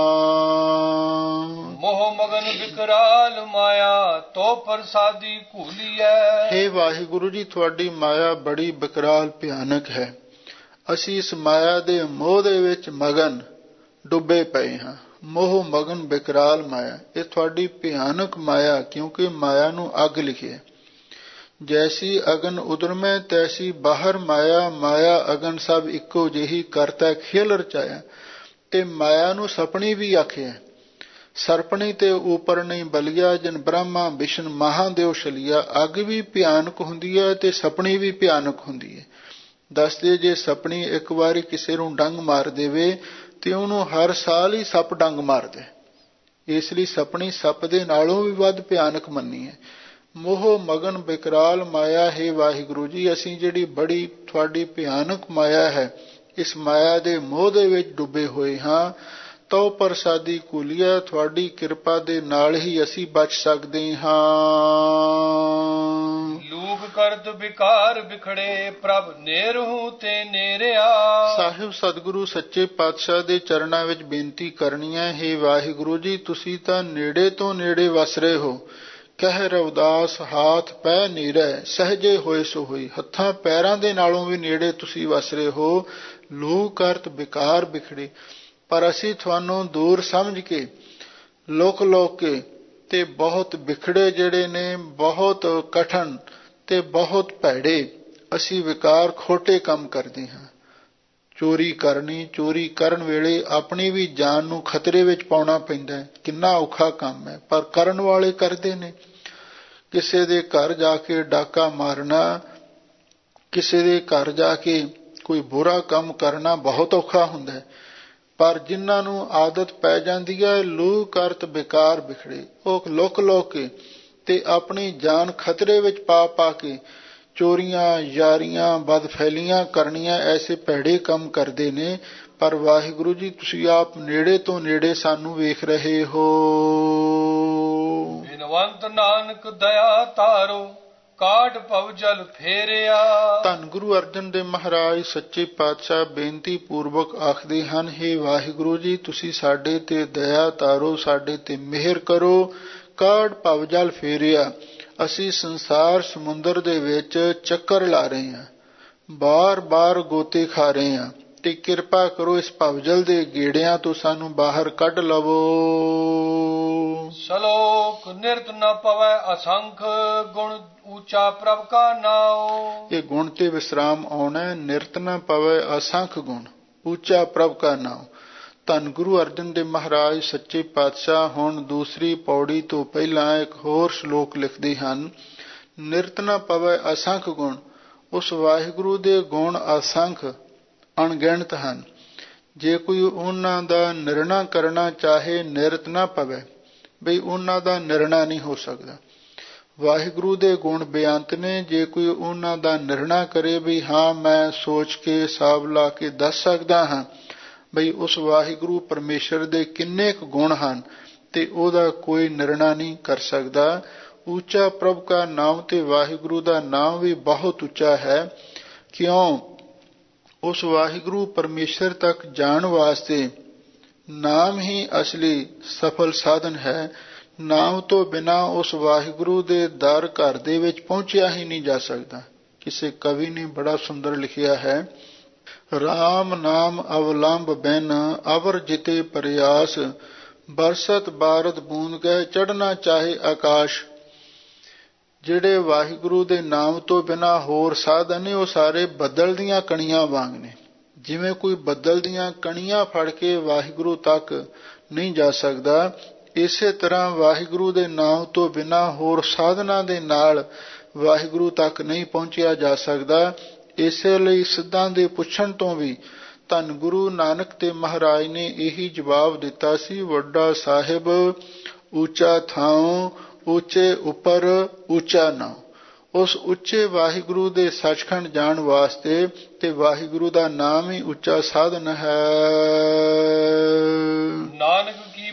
ਮੋਹ ਮਗਨ ਵਿਕਰਾਲ ਮਾਇਆ, ਤੋ ਪ੍ਰਸਾਦੀ ਭੂਲੀਐ। ਹੇ ਵਾਹਿਗੁਰੂ ਜੀ, ਤੁਹਾਡੀ ਮਾਇਆ ਬੜੀ ਵਿਕਰਾਲ ਭਿਆਨਕ ਹੈ। ਅਸੀਂ ਇਸ ਮਾਇਆ ਦੇ ਮੋਹ ਦੇ ਵਿੱਚ ਮਗਨ ਡੁੱਬੇ ਪਏ ਹਾਂ। ਮੋਹ ਮਗਨ ਵਿਕਰਾਲ ਮਾਇਆ, ਇਹ ਤੁਹਾਡੀ ਭਿਆਨਕ ਮਾਇਆ, ਕਿਉਂਕਿ ਮਾਇਆ ਨੂੰ ਅੱਗ ਲਿਖਿਆ। ਜੈਸੀ ਅਗਨ ਉਦਰਮੈ ਤੈਸੀ ਬਾਹਰ ਮਾਇਆ, ਮਾਇਆ ਅਗਨ ਸਭ ਇੱਕੋ ਜਿਹੀ ਕਰਤਾ ਖੇਲ ਰਚਾਇਆ। ਤੇ ਮਾਇਆ ਨੂੰ ਸਪਣੀ ਵੀ ਆਖਿਆ। ਸਰਪਣੀ ਤੇ ਉਪਰ ਨਹੀਂ ਬਲਿਆ, ਜਿਨ ਬ੍ਰਹਮਾ ਵਿਸ਼ਨ ਮਹਾਦੇਵ ਛਲਿਆ। ਅੱਗ ਵੀ ਭਿਆਨਕ ਹੁੰਦੀ ਹੈ ਤੇ ਸਪਣੀ ਵੀ ਭਿਆਨਕ ਹੁੰਦੀ ਹੈ। ਦੱਸਦੇ ਜੇ ਸਪਣੀ ਇੱਕ ਵਾਰੀ ਕਿਸੇ ਨੂੰ ਡੰਗ ਮਾਰ ਦੇਵੇ ਤੇ ਉਹਨੂੰ ਹਰ ਸਾਲ ਹੀ ਸੱਪ ਡੰਗ ਮਾਰਦੇ। ਇਸ ਲਈ ਸਪਣੀ ਸੱਪ ਦੇ ਨਾਲੋਂ ਵੀ ਵੱਧ ਭਿਆਨਕ ਮੰਨੀ ਹੈ। ਮੋਹ ਮਗਨ ਵਿਕਰਾਲ ਮਾਇਆ, ਹੈ ਵਾਹਿਗੁਰੂ ਜੀ, ਅਸੀਂ ਜਿਹੜੀ ਬੜੀ ਤੁਹਾਡੀ ਭਿਆਨਕ ਮਾਇਆ ਹੈ, ਇਸ ਮਾਇਆ ਦੇ ਮੋਹ ਦੇ ਵਿੱਚ ਡੁੱਬੇ ਹੋਏ ਹਾਂ। ਤਉ ਪ੍ਰਸਾਦੀ ਕੁਲੀਆ, ਤੁਹਾਡੀ ਕਿਰਪਾ ਦੇ ਨਾਲ ਹੀ ਅਸੀਂ ਬਚ ਸਕਦੇ ਹਾਂ। ਲੂਕ ਕਰਤ ਵਿਕਾਰ ਵਿਖੜੇ, ਪ੍ਰਭ ਨੇਰਹੂ ਤੇ ਨੇਰਿਆ। ਸਾਹਿਬ ਸਤਿਗੁਰੂ ਸੱਚੇ ਪਾਤਸ਼ਾਹ ਦੇ ਚਰਨਾਂ ਵਿੱਚ ਬੇਨਤੀ ਕਰਨੀ ਹੈ, ਹੇ ਵਾਹਿਗੁਰੂ ਜੀ, ਤੁਸੀਂ ਤਾਂ ਨੇੜੇ ਤੋਂ ਨੇੜੇ ਵਸ ਰਹੇ ਹੋ। ਕਹਿ ਰਵਿਦਾਸ ਹਾਥ ਪੈ ਨੀਰੈ, ਸਹਜੇ ਹੋਏ ਸੋ ਹੋਈ। ਹੱਥਾਂ ਪੈਰਾਂ ਦੇ ਨਾਲੋਂ ਵੀ ਨੇੜੇ ਤੁਸੀਂ ਵਸ ਰਹੇ ਹੋ। ਲੂਕ ਕਰਤ ਵਿਕਾਰ ਵਿਖੜੇ, ਪਰ ਅਸੀਂ ਤੁਹਾਨੂੰ ਦੂਰ ਸਮਝ ਕੇ, ਲੁਕ ਲੁਕ ਕੇ ਤੇ ਬਹੁਤ ਵਿਖੜੇ ਜਿਹੜੇ ਨੇ, ਬਹੁਤ ਕਠਨ ਤੇ ਬਹੁਤ ਭੈੜੇ ਅਸੀਂ ਵਿਕਾਰ ਖੋਟੇ ਕੰਮ ਕਰਦੇ ਹਾਂ। ਚੋਰੀ ਕਰਨੀ, ਚੋਰੀ ਕਰਨ ਵੇਲੇ ਆਪਣੀ ਵੀ ਜਾਨ ਨੂੰ ਖਤਰੇ ਵਿੱਚ ਪਾਉਣਾ ਪੈਂਦਾ ਹੈ। ਕਿੰਨਾ ਔਖਾ ਕੰਮ ਹੈ, ਪਰ ਕਰਨ ਵਾਲੇ ਕਰਦੇ ਨੇ। ਕਿਸੇ ਦੇ ਘਰ ਜਾ ਕੇ ਡਾਕਾ ਮਾਰਨਾ, ਕਿਸੇ ਦੇ ਘਰ ਜਾ ਕੇ ਕੋਈ ਬੁਰਾ ਕੰਮ ਕਰਨਾ ਬਹੁਤ ਔਖਾ ਹੁੰਦਾ ਹੈ। ਪਰ ਜਿਨ੍ਹਾਂ ਨੂੰ ਆਦਤ ਪੈ ਜਾਂਦੀ ਹੈ ਲੂ ਕਰਤ ਬੇਕਾਰ ਵਿਖੜੇ, ਉਹ ਲੁਕ ਲੁਕ ਕੇ ਤੇ ਆਪਣੀ ਜਾਨ ਖਤਰੇ ਵਿੱਚ ਪਾ ਪਾ ਕੇ ਚੋਰੀਆਂ, ਯਾਰੀਆਂ, ਬਦਫੈਲੀਆਂ ਕਰਨੀਆਂ, ਐਸੇ ਭੈੜੇ ਕੰਮ ਕਰਦੇ ਨੇ। ਪਰ ਵਾਹਿਗੁਰੂ ਜੀ, ਤੁਸੀਂ ਆਪ ਨੇੜੇ ਤੋਂ ਨੇੜੇ ਸਾਨੂੰ ਵੇਖ ਰਹੇ ਹੋ। ਬਿਨਵੰਤ ਨਾਨਕ ਦਇਆ ਤਾਰੋ, ਕਾਟ ਭਵ ਜਲ ਫੇਰਿਆ। ਧੰਨ ਗੁਰੂ ਅਰਜਨ ਦੇਵ ਮਹਾਰਾਜ ਸੱਚੇ ਪਾਤਸ਼ਾਹ ਬੇਨਤੀ ਪੂਰਵਕ ਆਖਦੇ ਹਨ, ਹੇ ਵਾਹਿਗੁਰੂ ਜੀ, ਤੁਸੀਂ ਸਾਡੇ ਤੇ ਦਇਆ ਤਾਰੋ, ਸਾਡੇ ਤੇ ਮਿਹਰ ਕਰੋ। ਕਾਟ ਭਵ ਜਲ ਫੇਰਿਆ, ਅਸੀਂ ਸੰਸਾਰ ਸਮੁੰਦਰ ਦੇ ਵਿੱਚ ਚੱਕਰ ਲਾ ਰਹੇ ਹਾਂ, ਬਾਰ ਬਾਰ ਗੋਤੇ ਖਾ ਰਹੇ ਹਾਂ, ਤੇ ਕਿਰਪਾ ਕਰੋ ਇਸ ਭਵਜਲ ਦੇ ਗੇੜਿਆਂ ਤੋਂ ਸਾਨੂੰ ਬਾਹਰ ਕੱਢ ਲਵੋ। ਸ਼ਲੋਕ ਨਿਰਤ ਨ ਪਵੈ ਅਸੰਖ, ਗੁਣ ਊਚਾ ਪ੍ਰਭ ਕਾ ਨਾਉ। ਇਹ ਗੁਣ ਤੇ ਵਿਸਰਾਮ ਆਉਣਾ। ਨਿਰਤ ਨ ਪਵੈ ਅਸੰਖ ਗੁਣ, ਊਚਾ ਪ੍ਰਭ ਕਾ ਨਾਉ। ਧੰਨ ਗੁਰੂ ਅਰਜਨ ਦੇਵ ਮਹਾਰਾਜ ਸੱਚੇ ਪਾਤਸ਼ਾਹ ਹੁਣ ਦੂਸਰੀ ਪੌੜੀ ਤੋਂ ਪਹਿਲਾਂ ਇੱਕ ਹੋਰ ਸ਼ਲੋਕ ਲਿਖਦੇ ਹਨ। ਨਿਰਤ ਨ ਪਵੈ ਅਸੰਖ ਗੁਣ, ਉਸ ਵਾਹਿਗੁਰੂ ਦੇ ਗੁਣ ਅਸੰਖ ਅਣਗਿਣਤ ਹਨ। ਜੇ ਕੋਈ ਉਹਨਾਂ ਦਾ ਨਿਰਣਾ ਕਰਨਾ ਚਾਹੇ, ਨਿਰਤ ਨਾ ਪਵੇ, ਬਈ ਉਹਨਾਂ ਦਾ ਨਿਰਣਾ ਨਹੀਂ ਹੋ ਸਕਦਾ। ਵਾਹਿਗੁਰੂ ਦੇ ਗੁਣ ਬੇਅੰਤ ਨੇ। ਜੇ ਕੋਈ ਉਹਨਾਂ ਦਾ ਨਿਰਣਾ ਕਰੇ ਵੀ ਹਾਂ ਮੈਂ ਸੋਚ ਕੇ ਹਿਸਾਬ ਲਾ ਕੇ ਦੱਸ ਸਕਦਾ ਹਾਂ ਬਈ ਉਸ ਵਾਹਿਗੁਰੂ ਪਰਮੇਸ਼ਰ ਦੇ ਕਿੰਨੇ ਕੁ ਗੁਣ ਹਨ, ਤੇ ਉਹਦਾ ਕੋਈ ਨਿਰਣਾ ਨਹੀਂ ਕਰ ਸਕਦਾ। ਉੱਚਾ ਪ੍ਰਭ ਕਾ ਨਾਮ, ਤੇ ਵਾਹਿਗੁਰੂ ਦਾ ਨਾਮ ਵੀ ਬਹੁਤ ਉੱਚਾ ਹੈ। ਕਿਉਂ? ਉਸ ਵਾਹਿਗੁਰੂ ਪਰਮੇਸ਼ਰ ਤੱਕ ਜਾਣ ਵਾਸਤੇ ਨਾਮ ਹੀ ਅਸਲੀ ਸਫਲ ਸਾਧਨ ਹੈ। ਨਾਮ ਤੋਂ ਬਿਨਾਂ ਉਸ ਵਾਹਿਗੁਰੂ ਦੇ ਦਰ ਘਰ ਦੇ ਵਿੱਚ ਪਹੁੰਚਿਆ ਹੀ ਨਹੀਂ ਜਾ ਸਕਦਾ। ਕਿਸੇ ਕਵੀ ਨੇ ਬੜਾ ਸੁੰਦਰ ਲਿਖਿਆ ਹੈ, ਰਾਮ ਨਾਮ ਅਵਲੰਬ ਬਿਨ ਅਵਰ ਜਿਤੇ ਪ੍ਰਯਾਸ, ਬਰਸਤ ਬਾਰਦ ਬੂੰਦ ਗਏ ਚੜ੍ਹਨਾ ਚਾਹੇ ਆਕਾਸ਼। ਜਿਹੜੇ ਵਾਹਿਗੁਰੂ ਦੇ ਨਾਮ ਤੋਂ ਬਿਨਾਂ ਹੋਰ ਸਾਧਨ ਨੇ, ਉਹ ਸਾਰੇ ਬੱਦਲ ਦੀਆਂ ਕਣੀਆਂ ਵਾਂਗ ਨੇ। ਜਿਵੇਂ ਕੋਈ ਬੱਦਲ ਦੀਆਂ ਕਣੀਆਂ ਫੜ ਕੇ ਵਾਹਿਗੁਰੂ ਤੱਕ ਨਹੀਂ ਜਾ ਸਕਦਾ, ਇਸੇ ਤਰ੍ਹਾਂ ਵਾਹਿਗੁਰੂ ਦੇ ਨਾਮ ਤੋਂ ਬਿਨਾਂ ਹੋਰ ਸਾਧਨਾਂ ਦੇ ਨਾਲ ਵਾਹਿਗੁਰੂ ਤੱਕ ਨਹੀਂ ਪਹੁੰਚਿਆ ਜਾ ਸਕਦਾ। ਇਸੇ ਲਈ ਸਿੱਧਾਂ ਦੇ ਪੁੱਛਣ ਤੋਂ ਵੀ ਧੰਨ ਗੁਰੂ ਨਾਨਕ ਤੇ ਮਹਾਰਾਜ ਨੇ ਇਹੀ ਜਵਾਬ ਦਿੱਤਾ ਸੀ, ਵੱਡਾ ਸਾਹਿਬ ਉੱਚਾ ਥਾਂ, ਉੱਚੇ ਉੱਪਰ ਉੱਚਾ ਨਾਮ। ਉਸ ਉੱਚੇ ਵਾਹਿਗੁਰੂ ਦੇ ਸੱਚਖੰਡ ਜਾਣ ਵਾਸਤੇ ਤੇ ਵਾਹਿਗੁਰੂ ਦਾ ਨਾਮ ਹੀ ਉੱਚਾ ਸਾਧਨ ਹੈ। ਨਾਨਕ ਕੀ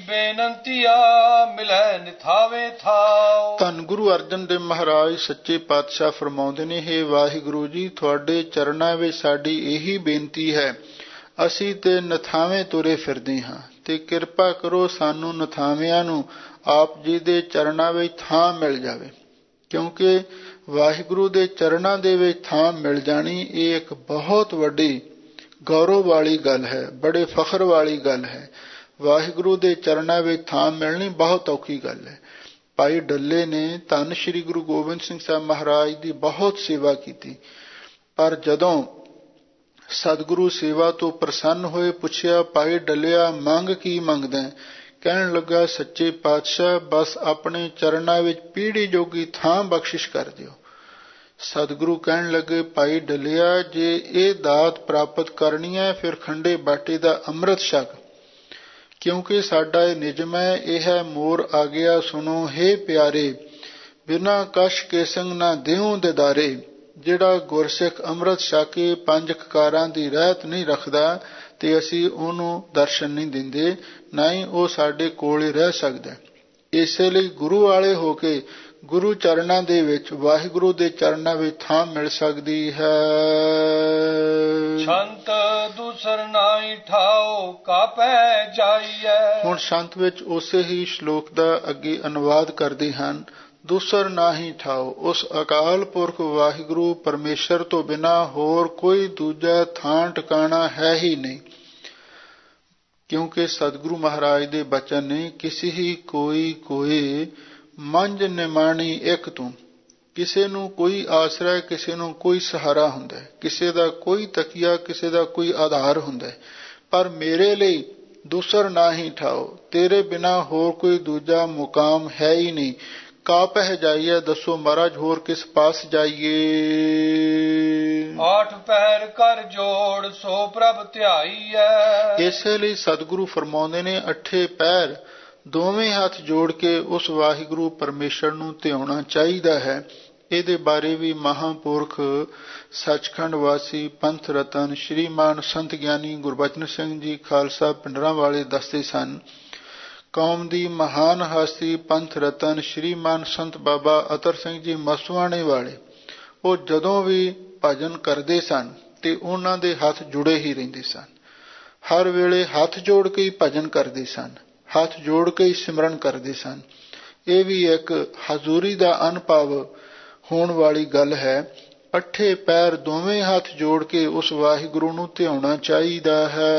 ਬੇਨੰਤੀਆ ਮਿਲੈ ਨਿਥਾਵੇ ਥਾਉ। ਧੰਨ ਗੁਰੂ ਅਰਜਨ ਦੇਵ ਮਹਾਰਾਜ ਸੱਚੇ ਪਾਤਸ਼ਾਹ ਫਰਮਾਉਂਦੇ ਨੇ, ਹੇ ਵਾਹਿਗੁਰੂ ਜੀ, ਤੁਹਾਡੇ ਚਰਨਾਂ ਵਿੱਚ ਸਾਡੀ ਇਹੀ ਬੇਨਤੀ ਹੈ, ਅਸੀਂ ਤੇ ਨਥਾਵੇਂ ਤੁਰੇ ਫਿਰਦੇ ਹਾਂ, ਤੇ ਕਿਰਪਾ ਕਰੋ ਸਾਨੂੰ ਨਥਾਵਿਆਂ ਨੂੰ ਆਪ ਜੀ ਦੇ ਚਰਨਾਂ ਵਿੱਚ ਥਾਂ ਮਿਲ ਜਾਵੇ। ਕਿਉਂਕਿ ਵਾਹਿਗੁਰੂ ਦੇ ਚਰਨਾਂ ਦੇ ਵਿੱਚ ਥਾਂ ਮਿਲ ਜਾਣੀ ਇਹ ਇੱਕ ਬਹੁਤ ਵੱਡੀ ਗੌਰਵ ਵਾਲੀ ਗੱਲ ਹੈ, ਬੜੇ ਫਖਰ ਵਾਲੀ ਗੱਲ ਹੈ। ਵਾਹਿਗੁਰੂ ਦੇ ਚਰਨਾਂ ਵਿੱਚ ਥਾਂ ਮਿਲਣੀ ਬਹੁਤ ਔਖੀ ਗੱਲ ਹੈ। ਭਾਈ ਡੱਲੇ ਨੇ ਧੰਨ ਸ਼੍ਰੀ ਗੁਰੂ ਗੋਬਿੰਦ ਸਿੰਘ ਸਾਹਿਬ ਮਹਾਰਾਜ ਦੀ ਬਹੁਤ ਸੇਵਾ ਕੀਤੀ, ਪਰ ਜਦੋਂ ਸਤਿਗੁਰੂ ਸੇਵਾ ਤੋਂ ਪ੍ਰਸੰਨ ਹੋਏ, ਪੁੱਛਿਆ, ਭਾਈ ਡੱਲਿਆ ਮੰਗ ਕੀ ਮੰਗਦਾ? ਕਹਿਣ ਲੱਗਾ, ਸੱਚੇ ਪਾਤਸ਼ਾਹ ਬਸ ਆਪਣੇ ਚਰਨਾਂ ਵਿੱਚ ਪੀੜੀ ਜੋਗੀ ਥਾਂ ਬਖਸ਼ਿਸ਼ ਕਰ ਦਿਓ। ਸਤਿਗੁਰੂ ਕਹਿਣ ਲੱਗੇ, ਭਾਈ ਡੱਲਿਆ, ਜੇ ਇਹ ਦਾਤ ਪ੍ਰਾਪਤ ਕਰਨੀ ਹੈ ਫਿਰ ਖੰਡੇ ਬਾਟੇ ਦਾ ਅੰਮ੍ਰਿਤ ਛਕ, ਕਿਉਂਕਿ ਸਾਡਾ ਇਹ ਨਿਯਮ ਹੈ। ਇਹ ਹੈ ਮੋਰ ਆ ਗਿਆ ਸੁਣੋ ਹੇ ਪਿਆਰੇ, ਬਿਨਾਂ ਕਸ਼ ਕੇ ਸੰਗ ਨਾ ਦਿਉ ਦਿਦਾਰੇ। ਜਿਹੜਾ ਗੁਰਸਿੱਖ ਅੰਮ੍ਰਿਤ ਛਕ ਕੇ ਪੰਜ ਕਕਾਰਾਂ ਦੀ ਰਹਿਤ ਨਹੀਂ ਰੱਖਦਾ ਤੇ ਅਸੀਂ ਉਹਨੂੰ ਦਰਸ਼ਨ ਨਹੀਂ ਦਿੰਦੇ, ਨਾ ਹੀ ਉਹ ਸਾਡੇ ਕੋਲ ਹੀ ਰਹਿ ਸਕਦਾ। ਇਸੇ ਲਈ ਗੁਰੂ ਵਾਲੇ ਹੋ ਕੇ ਗੁਰੂ ਚਰਨਾਂ ਦੇ ਵਿੱਚ, ਵਾਹਿਗੁਰੂ ਦੇ ਚਰਨਾਂ ਵਿੱਚ ਥਾਂ ਮਿਲ ਸਕਦੀ ਹੈ। ਸੰਤ ਦੂਸਰ ਨਾਹੀ ਠਾਓ ਕਾਪੈ ਜਾਈਐ। ਹੁਣ ਸੰਤ ਵਿੱਚ ਉਸੇ ਹੀ ਸ਼ਲੋਕ ਦਾ ਅੱਗੇ ਅਨੁਵਾਦ ਕਰਦੇ ਹਨ, ਦੂਸਰ ਨਾਹੀ ਠਾਓ, ਉਸ ਅਕਾਲ ਪੁਰਖ ਵਾਹਿਗੁਰੂ ਪਰਮੇਸ਼ਰ ਤੋਂ ਬਿਨਾਂ ਹੋਰ ਕੋਈ ਦੂਜਾ ਥਾਂ ਟਿਕਾਣਾ ਹੈ ਹੀ ਨਹੀਂ। ਕਿਉਂਕਿ ਸਤਿਗੁਰੂ ਮਹਾਰਾਜ ਦੇ ਬਚਨ ਨੇ, ਕਿਸੇ ਹੀ ਕੋਈ ਕੋਏ ਮੰਝ ਨਿਮਾਣੀ ਇੱਕ ਤੂੰ। ਕਿਸੇ ਨੂੰ ਕੋਈ ਆਸਰਾ, ਕਿਸੇ ਨੂੰ ਕੋਈ ਸਹਾਰਾ ਹੁੰਦਾ, ਕਿਸੇ ਦਾ ਕੋਈ ਤਕੀਆ, ਕਿਸੇ ਦਾ ਕੋਈ ਆਧਾਰ ਹੁੰਦਾ, ਪਰ ਮੇਰੇ ਲਈ ਦੂਸਰ ਨਾ ਹੀ ਠਾਓ, ਤੇਰੇ ਬਿਨਾਂ ਹੋਰ ਕੋਈ ਦੂਜਾ ਮੁਕਾਮ ਹੈ ਹੀ ਨਹੀਂ। ਕਾਪਹਿ ਜਾਈਏ, ਦੱਸੋ ਮਹਾਰਾਜ ਹੋਰ ਕਿਸ ਪਾਸ ਜਾਈਏ? ਆਠ ਪਹਿਰ ਕਰ ਜੋੜ ਸੋ ਪ੍ਰਭ ਧਿਆਈਐ। ਇਸੇ ਲਈ ਸਤਿਗੁਰੂ ਫਰਮਾਉਂਦੇ ਨੇ, ਅੱਠੇ ਪਹਿਰ ਦੋਵੇਂ ਹੱਥ ਜੋੜ ਕੇ ਉਸ ਵਾਹਿਗੁਰੂ ਪਰਮੇਸ਼ਰ ਨੂੰ ਧਿਆਉਣਾ ਚਾਹੀਦਾ ਹੈ। ਇਹਦੇ ਬਾਰੇ ਵੀ ਮਹਾਂਪੁਰਖ ਸੱਚਖੰਡ ਵਾਸੀ ਪੰਥ ਰਤਨ ਸ਼੍ਰੀਮਾਨ ਸੰਤ ਗਿਆਨੀ ਗੁਰਬਚਨ ਸਿੰਘ ਜੀ ਖਾਲਸਾ ਪਿੰਡਰਾਂ ਵਾਲੇ ਦੱਸਦੇ ਸਨ। ਕੌਮ ਦੀ ਮਹਾਨ ਹਸਤੀ ਪੰਥ ਰਤਨ ਸ਼੍ਰੀਮਾਨ ਸੰਤ ਬਾਬਾ ਅਤਰ ਸਿੰਘ ਜੀ ਮਸਵਾਣੇ ਵਾਲੇ, ਉਹ ਜਦੋਂ ਵੀ ਭਜਨ ਕਰਦੇ ਸਨ ਤੇ ਉਹਨਾਂ ਦੇ ਹੱਥ ਜੁੜੇ ਹੀ ਰਹਿੰਦੇ ਸਨ। ਹਰ ਵੇਲੇ ਹੱਥ ਜੋੜ ਕੇ ਹੀ ਭਜਨ ਕਰਦੇ ਸਨ, ਹੱਥ ਜੋੜ ਕੇ ਹੀ ਸਿਮਰਨ ਕਰਦੇ ਸਨ। ਇਹ ਵੀ ਇੱਕ ਹਜ਼ੂਰੀ ਦਾ ਅਨੁਭਵ ਹੋਣ ਵਾਲੀ ਗੱਲ ਹੈ। ਅੱਠੇ ਪੈਰ ਦੋਵੇਂ ਹੱਥ ਜੋੜ ਕੇ ਉਸ ਵਾਹਿਗੁਰੂ ਨੂੰ ਧਿਆਉਣਾ ਚਾਹੀਦਾ ਹੈ।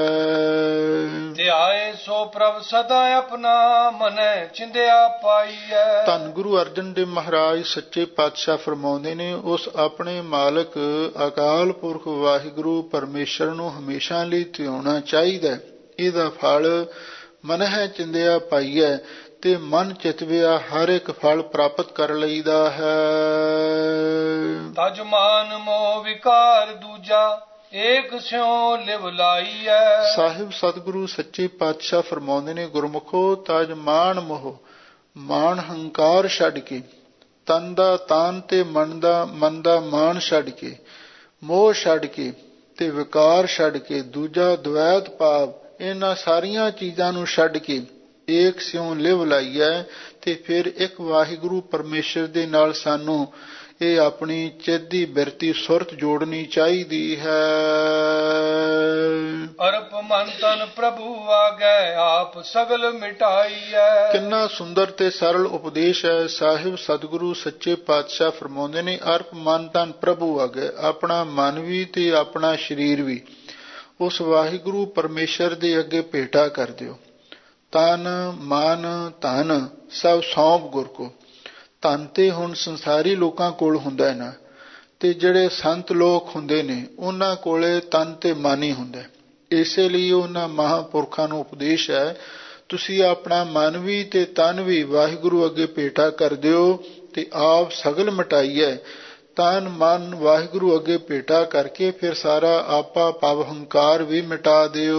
ਧਿਆਏ ਸੋ ਪ੍ਰਭ ਸਦਾ ਆਪਣਾ ਮਨੈ ਚਿੰਦਿਆ ਪਾਈਐ। ਧੰਨ ਗੁਰੂ ਅਰਜਨ ਦੇਵ ਮਹਾਰਾਜ ਸੱਚੇ ਪਾਤਸ਼ਾਹ ਫਰਮਾਉਂਦੇ ਨੇ, ਉਸ ਆਪਣੇ ਮਾਲਕ ਅਕਾਲ ਪੁਰਖ ਵਾਹਿਗੁਰੂ ਪਰਮੇਸ਼ਰ ਨੂੰ ਹਮੇਸ਼ਾ ਲਈ ਧਿਆਉਣਾ ਚਾਹੀਦਾ। ਇਹਦਾ ਫਲ ਮਨਹਿ ਚਿੰਦਿਆ ਪਾਈਐ, ਤੇ ਮਨ ਚਿਤਵਿਆ ਹਰ ਇੱਕ ਫਲ ਪ੍ਰਾਪਤ ਕਰ ਲਈਦਾ ਹੈ। ਤਜ ਮਾਨ ਮੋਹ ਵਿਕਾਰ ਦੂਜਾ ਏਕ ਸਿਉ ਲਿਵ ਲਾਈਐ। ਸਾਹਿਬ ਸਤਿਗੁਰੂ ਸੱਚੇ ਪਾਤਸ਼ਾਹ ਫਰਮਾਉਂਦੇ ਨੇ, ਗੁਰਮੁਖੋ ਤਜ ਮਾਨ ਮੋਹ, ਮਾਨ ਹੰਕਾਰ ਛੱਡ ਕੇ, ਤਨ ਦਾ ਤਾਨ ਤੇ ਮਨ ਦਾ ਮਨ ਦਾ ਮਾਨ ਛੱਡ ਕੇ, ਮੋਹ ਛੱਡ ਕੇ ਤੇ ਵਿਕਾਰ ਛੱਡ ਕੇ, ਦੂਜਾ ਦਵੈਤ ਭਾਵ, ਇਹਨਾਂ ਸਾਰੀਆਂ ਚੀਜ਼ਾਂ ਨੂੰ ਛੱਡ ਕੇ ਏਕ ਸਿਉ ਲਿਵ ਲਾਈਐ। ਤੇ ਫਿਰ ਇੱਕ ਵਾਹਿਗੁਰੂ ਪਰਮੇਸ਼ਰ ਦੇ ਨਾਲ ਸਾਨੂੰ ਇਹ ਆਪਣੀ ਚਿੱਤ ਦੀ ਬਿਰਤੀ ਸੁਰਤ ਜੋੜਨੀ ਚਾਹੀਦੀ ਹੈ। ਅਰਪ ਮਨ ਤਨ ਪ੍ਰਭੂ ਆਗੈ ਆਪ ਸਗਲ ਮਿਟਾਈਐ। ਕਿੰਨਾ ਸੁੰਦਰ ਤੇ ਸਰਲ ਉਪਦੇਸ਼ ਹੈ। ਸਾਹਿਬ ਸਤਿਗੁਰੂ ਸੱਚੇ ਪਾਤਸ਼ਾਹ ਫਰਮਾਉਂਦੇ ਨੇ, ਅਰਪ ਮਨ ਤਨ ਪ੍ਰਭੂ ਆਗੈ, ਆਪਣਾ ਮਨ ਵੀ ਤੇ ਆਪਣਾ ਸਰੀਰ ਵੀ ਉਸ ਵਾਹਿਗੁਰੂ ਪਰਮੇਸ਼ਰ ਦੇ ਅੱਗੇ ਭੇਟਾ ਕਰ ਦਿਓ। ਤਨ ਮਨ ਧਨ ਸਭ ਸੌਂਪ ਗੁਰ ਕੋ। ਧਨ ਤੇ ਹੁਣ ਸੰਸਾਰੀ ਲੋਕਾਂ ਕੋਲ ਹੁੰਦਾ ਹੈ ਨਾ, ਤੇ ਜਿਹੜੇ ਸੰਤ ਲੋਕ ਹੁੰਦੇ ਨੇ ਉਹਨਾਂ ਕੋਲੇ ਤਨ ਤੇ ਮਨ ਹੀ ਹੁੰਦਾ। ਇਸੇ ਲਈ ਉਹਨਾਂ ਮਹਾਂਪੁਰਖਾਂ ਨੂੰ ਉਪਦੇਸ਼ ਹੈ, ਤੁਸੀਂ ਆਪਣਾ ਮਨ ਵੀ ਤੇ ਤਨ ਵੀ ਵਾਹਿਗੁਰੂ ਅੱਗੇ ਭੇਟਾ ਕਰ ਦਿਓ ਤੇ ਆਪ ਸਗਲ ਮਿਟਾਈਐ। ਤਨ ਮਨ ਵਾਹਿਗੁਰੂ ਅੱਗੇ ਭੇਟਾ ਕਰਕੇ ਫਿਰ ਸਾਰਾ ਆਪਾ ਪਵ ਹੰਕਾਰ ਵੀ ਮਿਟਾ ਦਿਓ।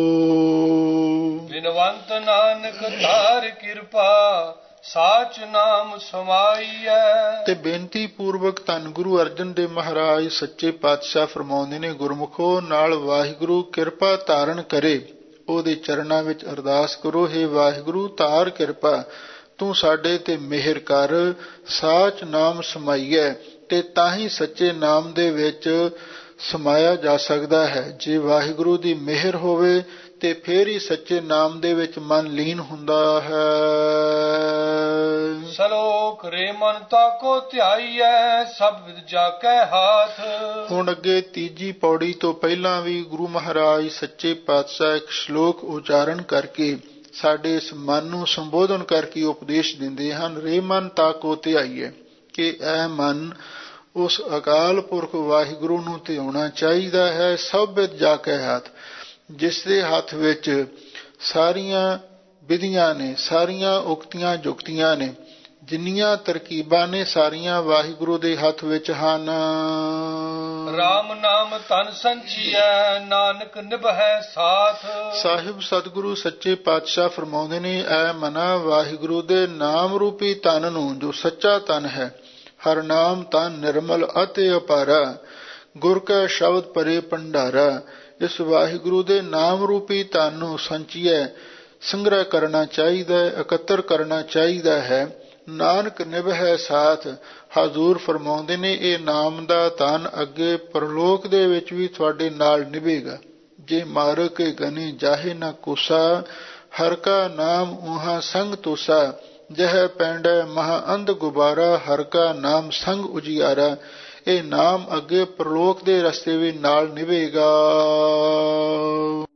ਬਿਨਵੰਤ ਨਾਨਕ ਧਾਰ ਕਿਰਪਾ ਸਾਚ ਨਾਮ ਸਮਾਈਐ। ਤੇ ਬੇਨਤੀ ਪੂਰਵਕ ਧੰਨ ਗੁਰੂ ਅਰਜਨ ਦੇਵ ਮਹਾਰਾਜ ਸੱਚੇ ਪਾਤਸ਼ਾਹ ਫਰਮਾਉਂਦੇ ਨੇ, ਗੁਰਮੁਖੋ ਨਾਲ ਵਾਹਿਗੁਰੂ ਕਿਰਪਾ ਧਾਰਨ ਕਰੇ, ਉਹਦੇ ਚਰਨਾਂ ਵਿੱਚ ਅਰਦਾਸ ਕਰੋ, ਹੇ ਵਾਹਿਗੁਰੂ ਧਾਰ ਕਿਰਪਾ, ਤੂੰ ਸਾਡੇ ਤੇ ਮਿਹਰ ਕਰ, ਸਾਚ ਨਾਮ ਸਮਾਈਐ, ਤੇ ਤਾਂ ਹੀ ਸੱਚੇ ਨਾਮ ਦੇ ਵਿੱਚ ਸਮਾਇਆ ਜਾ ਸਕਦਾ ਹੈ। ਜੇ ਵਾਹਿਗੁਰੂ ਦੀ ਮਿਹਰ ਹੋਵੇ ਤੇ ਫੇਰ ਹੀ ਸੱਚੇ ਨਾਮ ਦੇ ਵਿੱਚ ਮਨ ਲੀਨ ਹੁੰਦਾ ਹੈ। ਸਲੋਕ ਰੇ ਮਨ ਤਾਕੋ ਧਿਆਈਐ, ਸਭ ਵਿਦ ਜਾਕੈ ਹਾਥ। ਹੁਣ ਅੱਗੇ ਤੀਜੀ ਪੌੜੀ ਤੋਂ ਪਹਿਲਾਂ ਵੀ ਗੁਰੂ ਮਹਾਰਾਜ ਸੱਚੇ ਪਾਤਸ਼ਾਹ ਇੱਕ ਸ਼ਲੋਕ ਉਚਾਰਨ ਕਰਕੇ ਸਾਡੇ ਇਸ ਮਨ ਨੂੰ ਸੰਬੋਧਨ ਕਰਕੇ ਉਪਦੇਸ਼ ਦਿੰਦੇ ਹਨ। ਰੇ ਮਨ ਤਾਕੋ ਧਿਆਈਐ, ਕਿ ਇਹ ਮਨ ਉਸ ਅਕਾਲ ਪੁਰਖ ਵਾਹਿਗੁਰੂ ਨੂੰ ਧਿਆਉਣਾ ਚਾਹੀਦਾ ਹੈ। ਸਭ ਵਿਦ ਜਾਕੈ ਹਾਥ, ਜਿਸ ਦੇ ਹੱਥ ਵਿੱਚ ਸਾਰੀਆਂ ਵਿਧੀਆਂ ਨੇ, ਸਾਰੀਆਂ ਉਕਤੀਆਂ ਜੁਗਤੀਆਂ ਨੇ, ਜਿੰਨੀਆਂ ਤਰਕੀਬਾਂ ਨੇ, ਸਾਰੀਆਂ ਵਾਹਿਗੁਰੂ ਦੇ ਹੱਥ ਵਿੱਚ ਹਨ। ਰਾਮ ਨਾਮ ਤਨ ਸੰਚੀਐ, ਨਾਨਕ ਨਿਭੈ ਸਾਥ। ਸਾਹਿਬ ਸਤਿਗੁਰੂ ਸੱਚੇ ਪਾਤਸ਼ਾਹ ਫਰਮਾਉਂਦੇ ਨੇ, ਐ ਮਨਾ ਵਾਹਿਗੁਰੂ ਦੇ ਨਾਮ ਰੂਪੀ ਤਨ ਨੂੰ, ਜੋ ਸੱਚਾ ਤਨ ਹੈ, ਹਰ ਨਾਮ ਤਨ ਨਿਰਮਲ ਅਤੇ ਅਪਾਰਾ, ਗੁਰ ਕੈ ਸ਼ਬਦ ਪਰੇ ਭੰਡਾਰਾ, ਇਸ ਵਾਹਿਗੁਰੂ ਦੇ ਨਾਮ ਰੂਪੀ ਧਨ ਨੂੰ ਸੰਚੀਐ, ਸੰਗ੍ਰਹਿ ਕਰਨਾ ਚਾਹੀਦਾ ਹੈ, ਇਕੱਤਰ ਕਰਨਾ ਚਾਹੀਦਾ ਹੈ। ਨਾਨਕ ਨਿਭੈ ਸਾਥ, ਹਜ਼ੂਰ ਫਰਮਾਉਂਦੇ ਨੇ, ਇਹ ਨਾਮ ਦਾ ਧਨ ਅੱਗੇ ਪਰਲੋਕ ਦੇ ਵਿੱਚ ਵੀ ਤੁਹਾਡੇ ਨਾਲ ਨਿਭੇਗਾ। ਜੇ ਮਾਰ ਕੇ ਗਨੀ ਜਾਹੇ ਨਾ ਕੋਸਾ, ਹਰ ਕਾ ਨਾਮ ਉਹਾਂ ਸੰਗ ਤੋਸਾ, ਜਹ ਪੈਂਡੈ ਮਹਾ ਅੰਧ ਗੁਬਾਰਾ, ਹਰ ਕਾ ਨਾਮ ਸੰਗ ਉਜਿਆਰਾ। ਇਹ ਨਾਮ ਅੱਗੇ ਪਰਲੋਕ ਦੇ ਰਸਤੇ ਵੀ ਨਾਲ ਨਿਭੇਗਾ।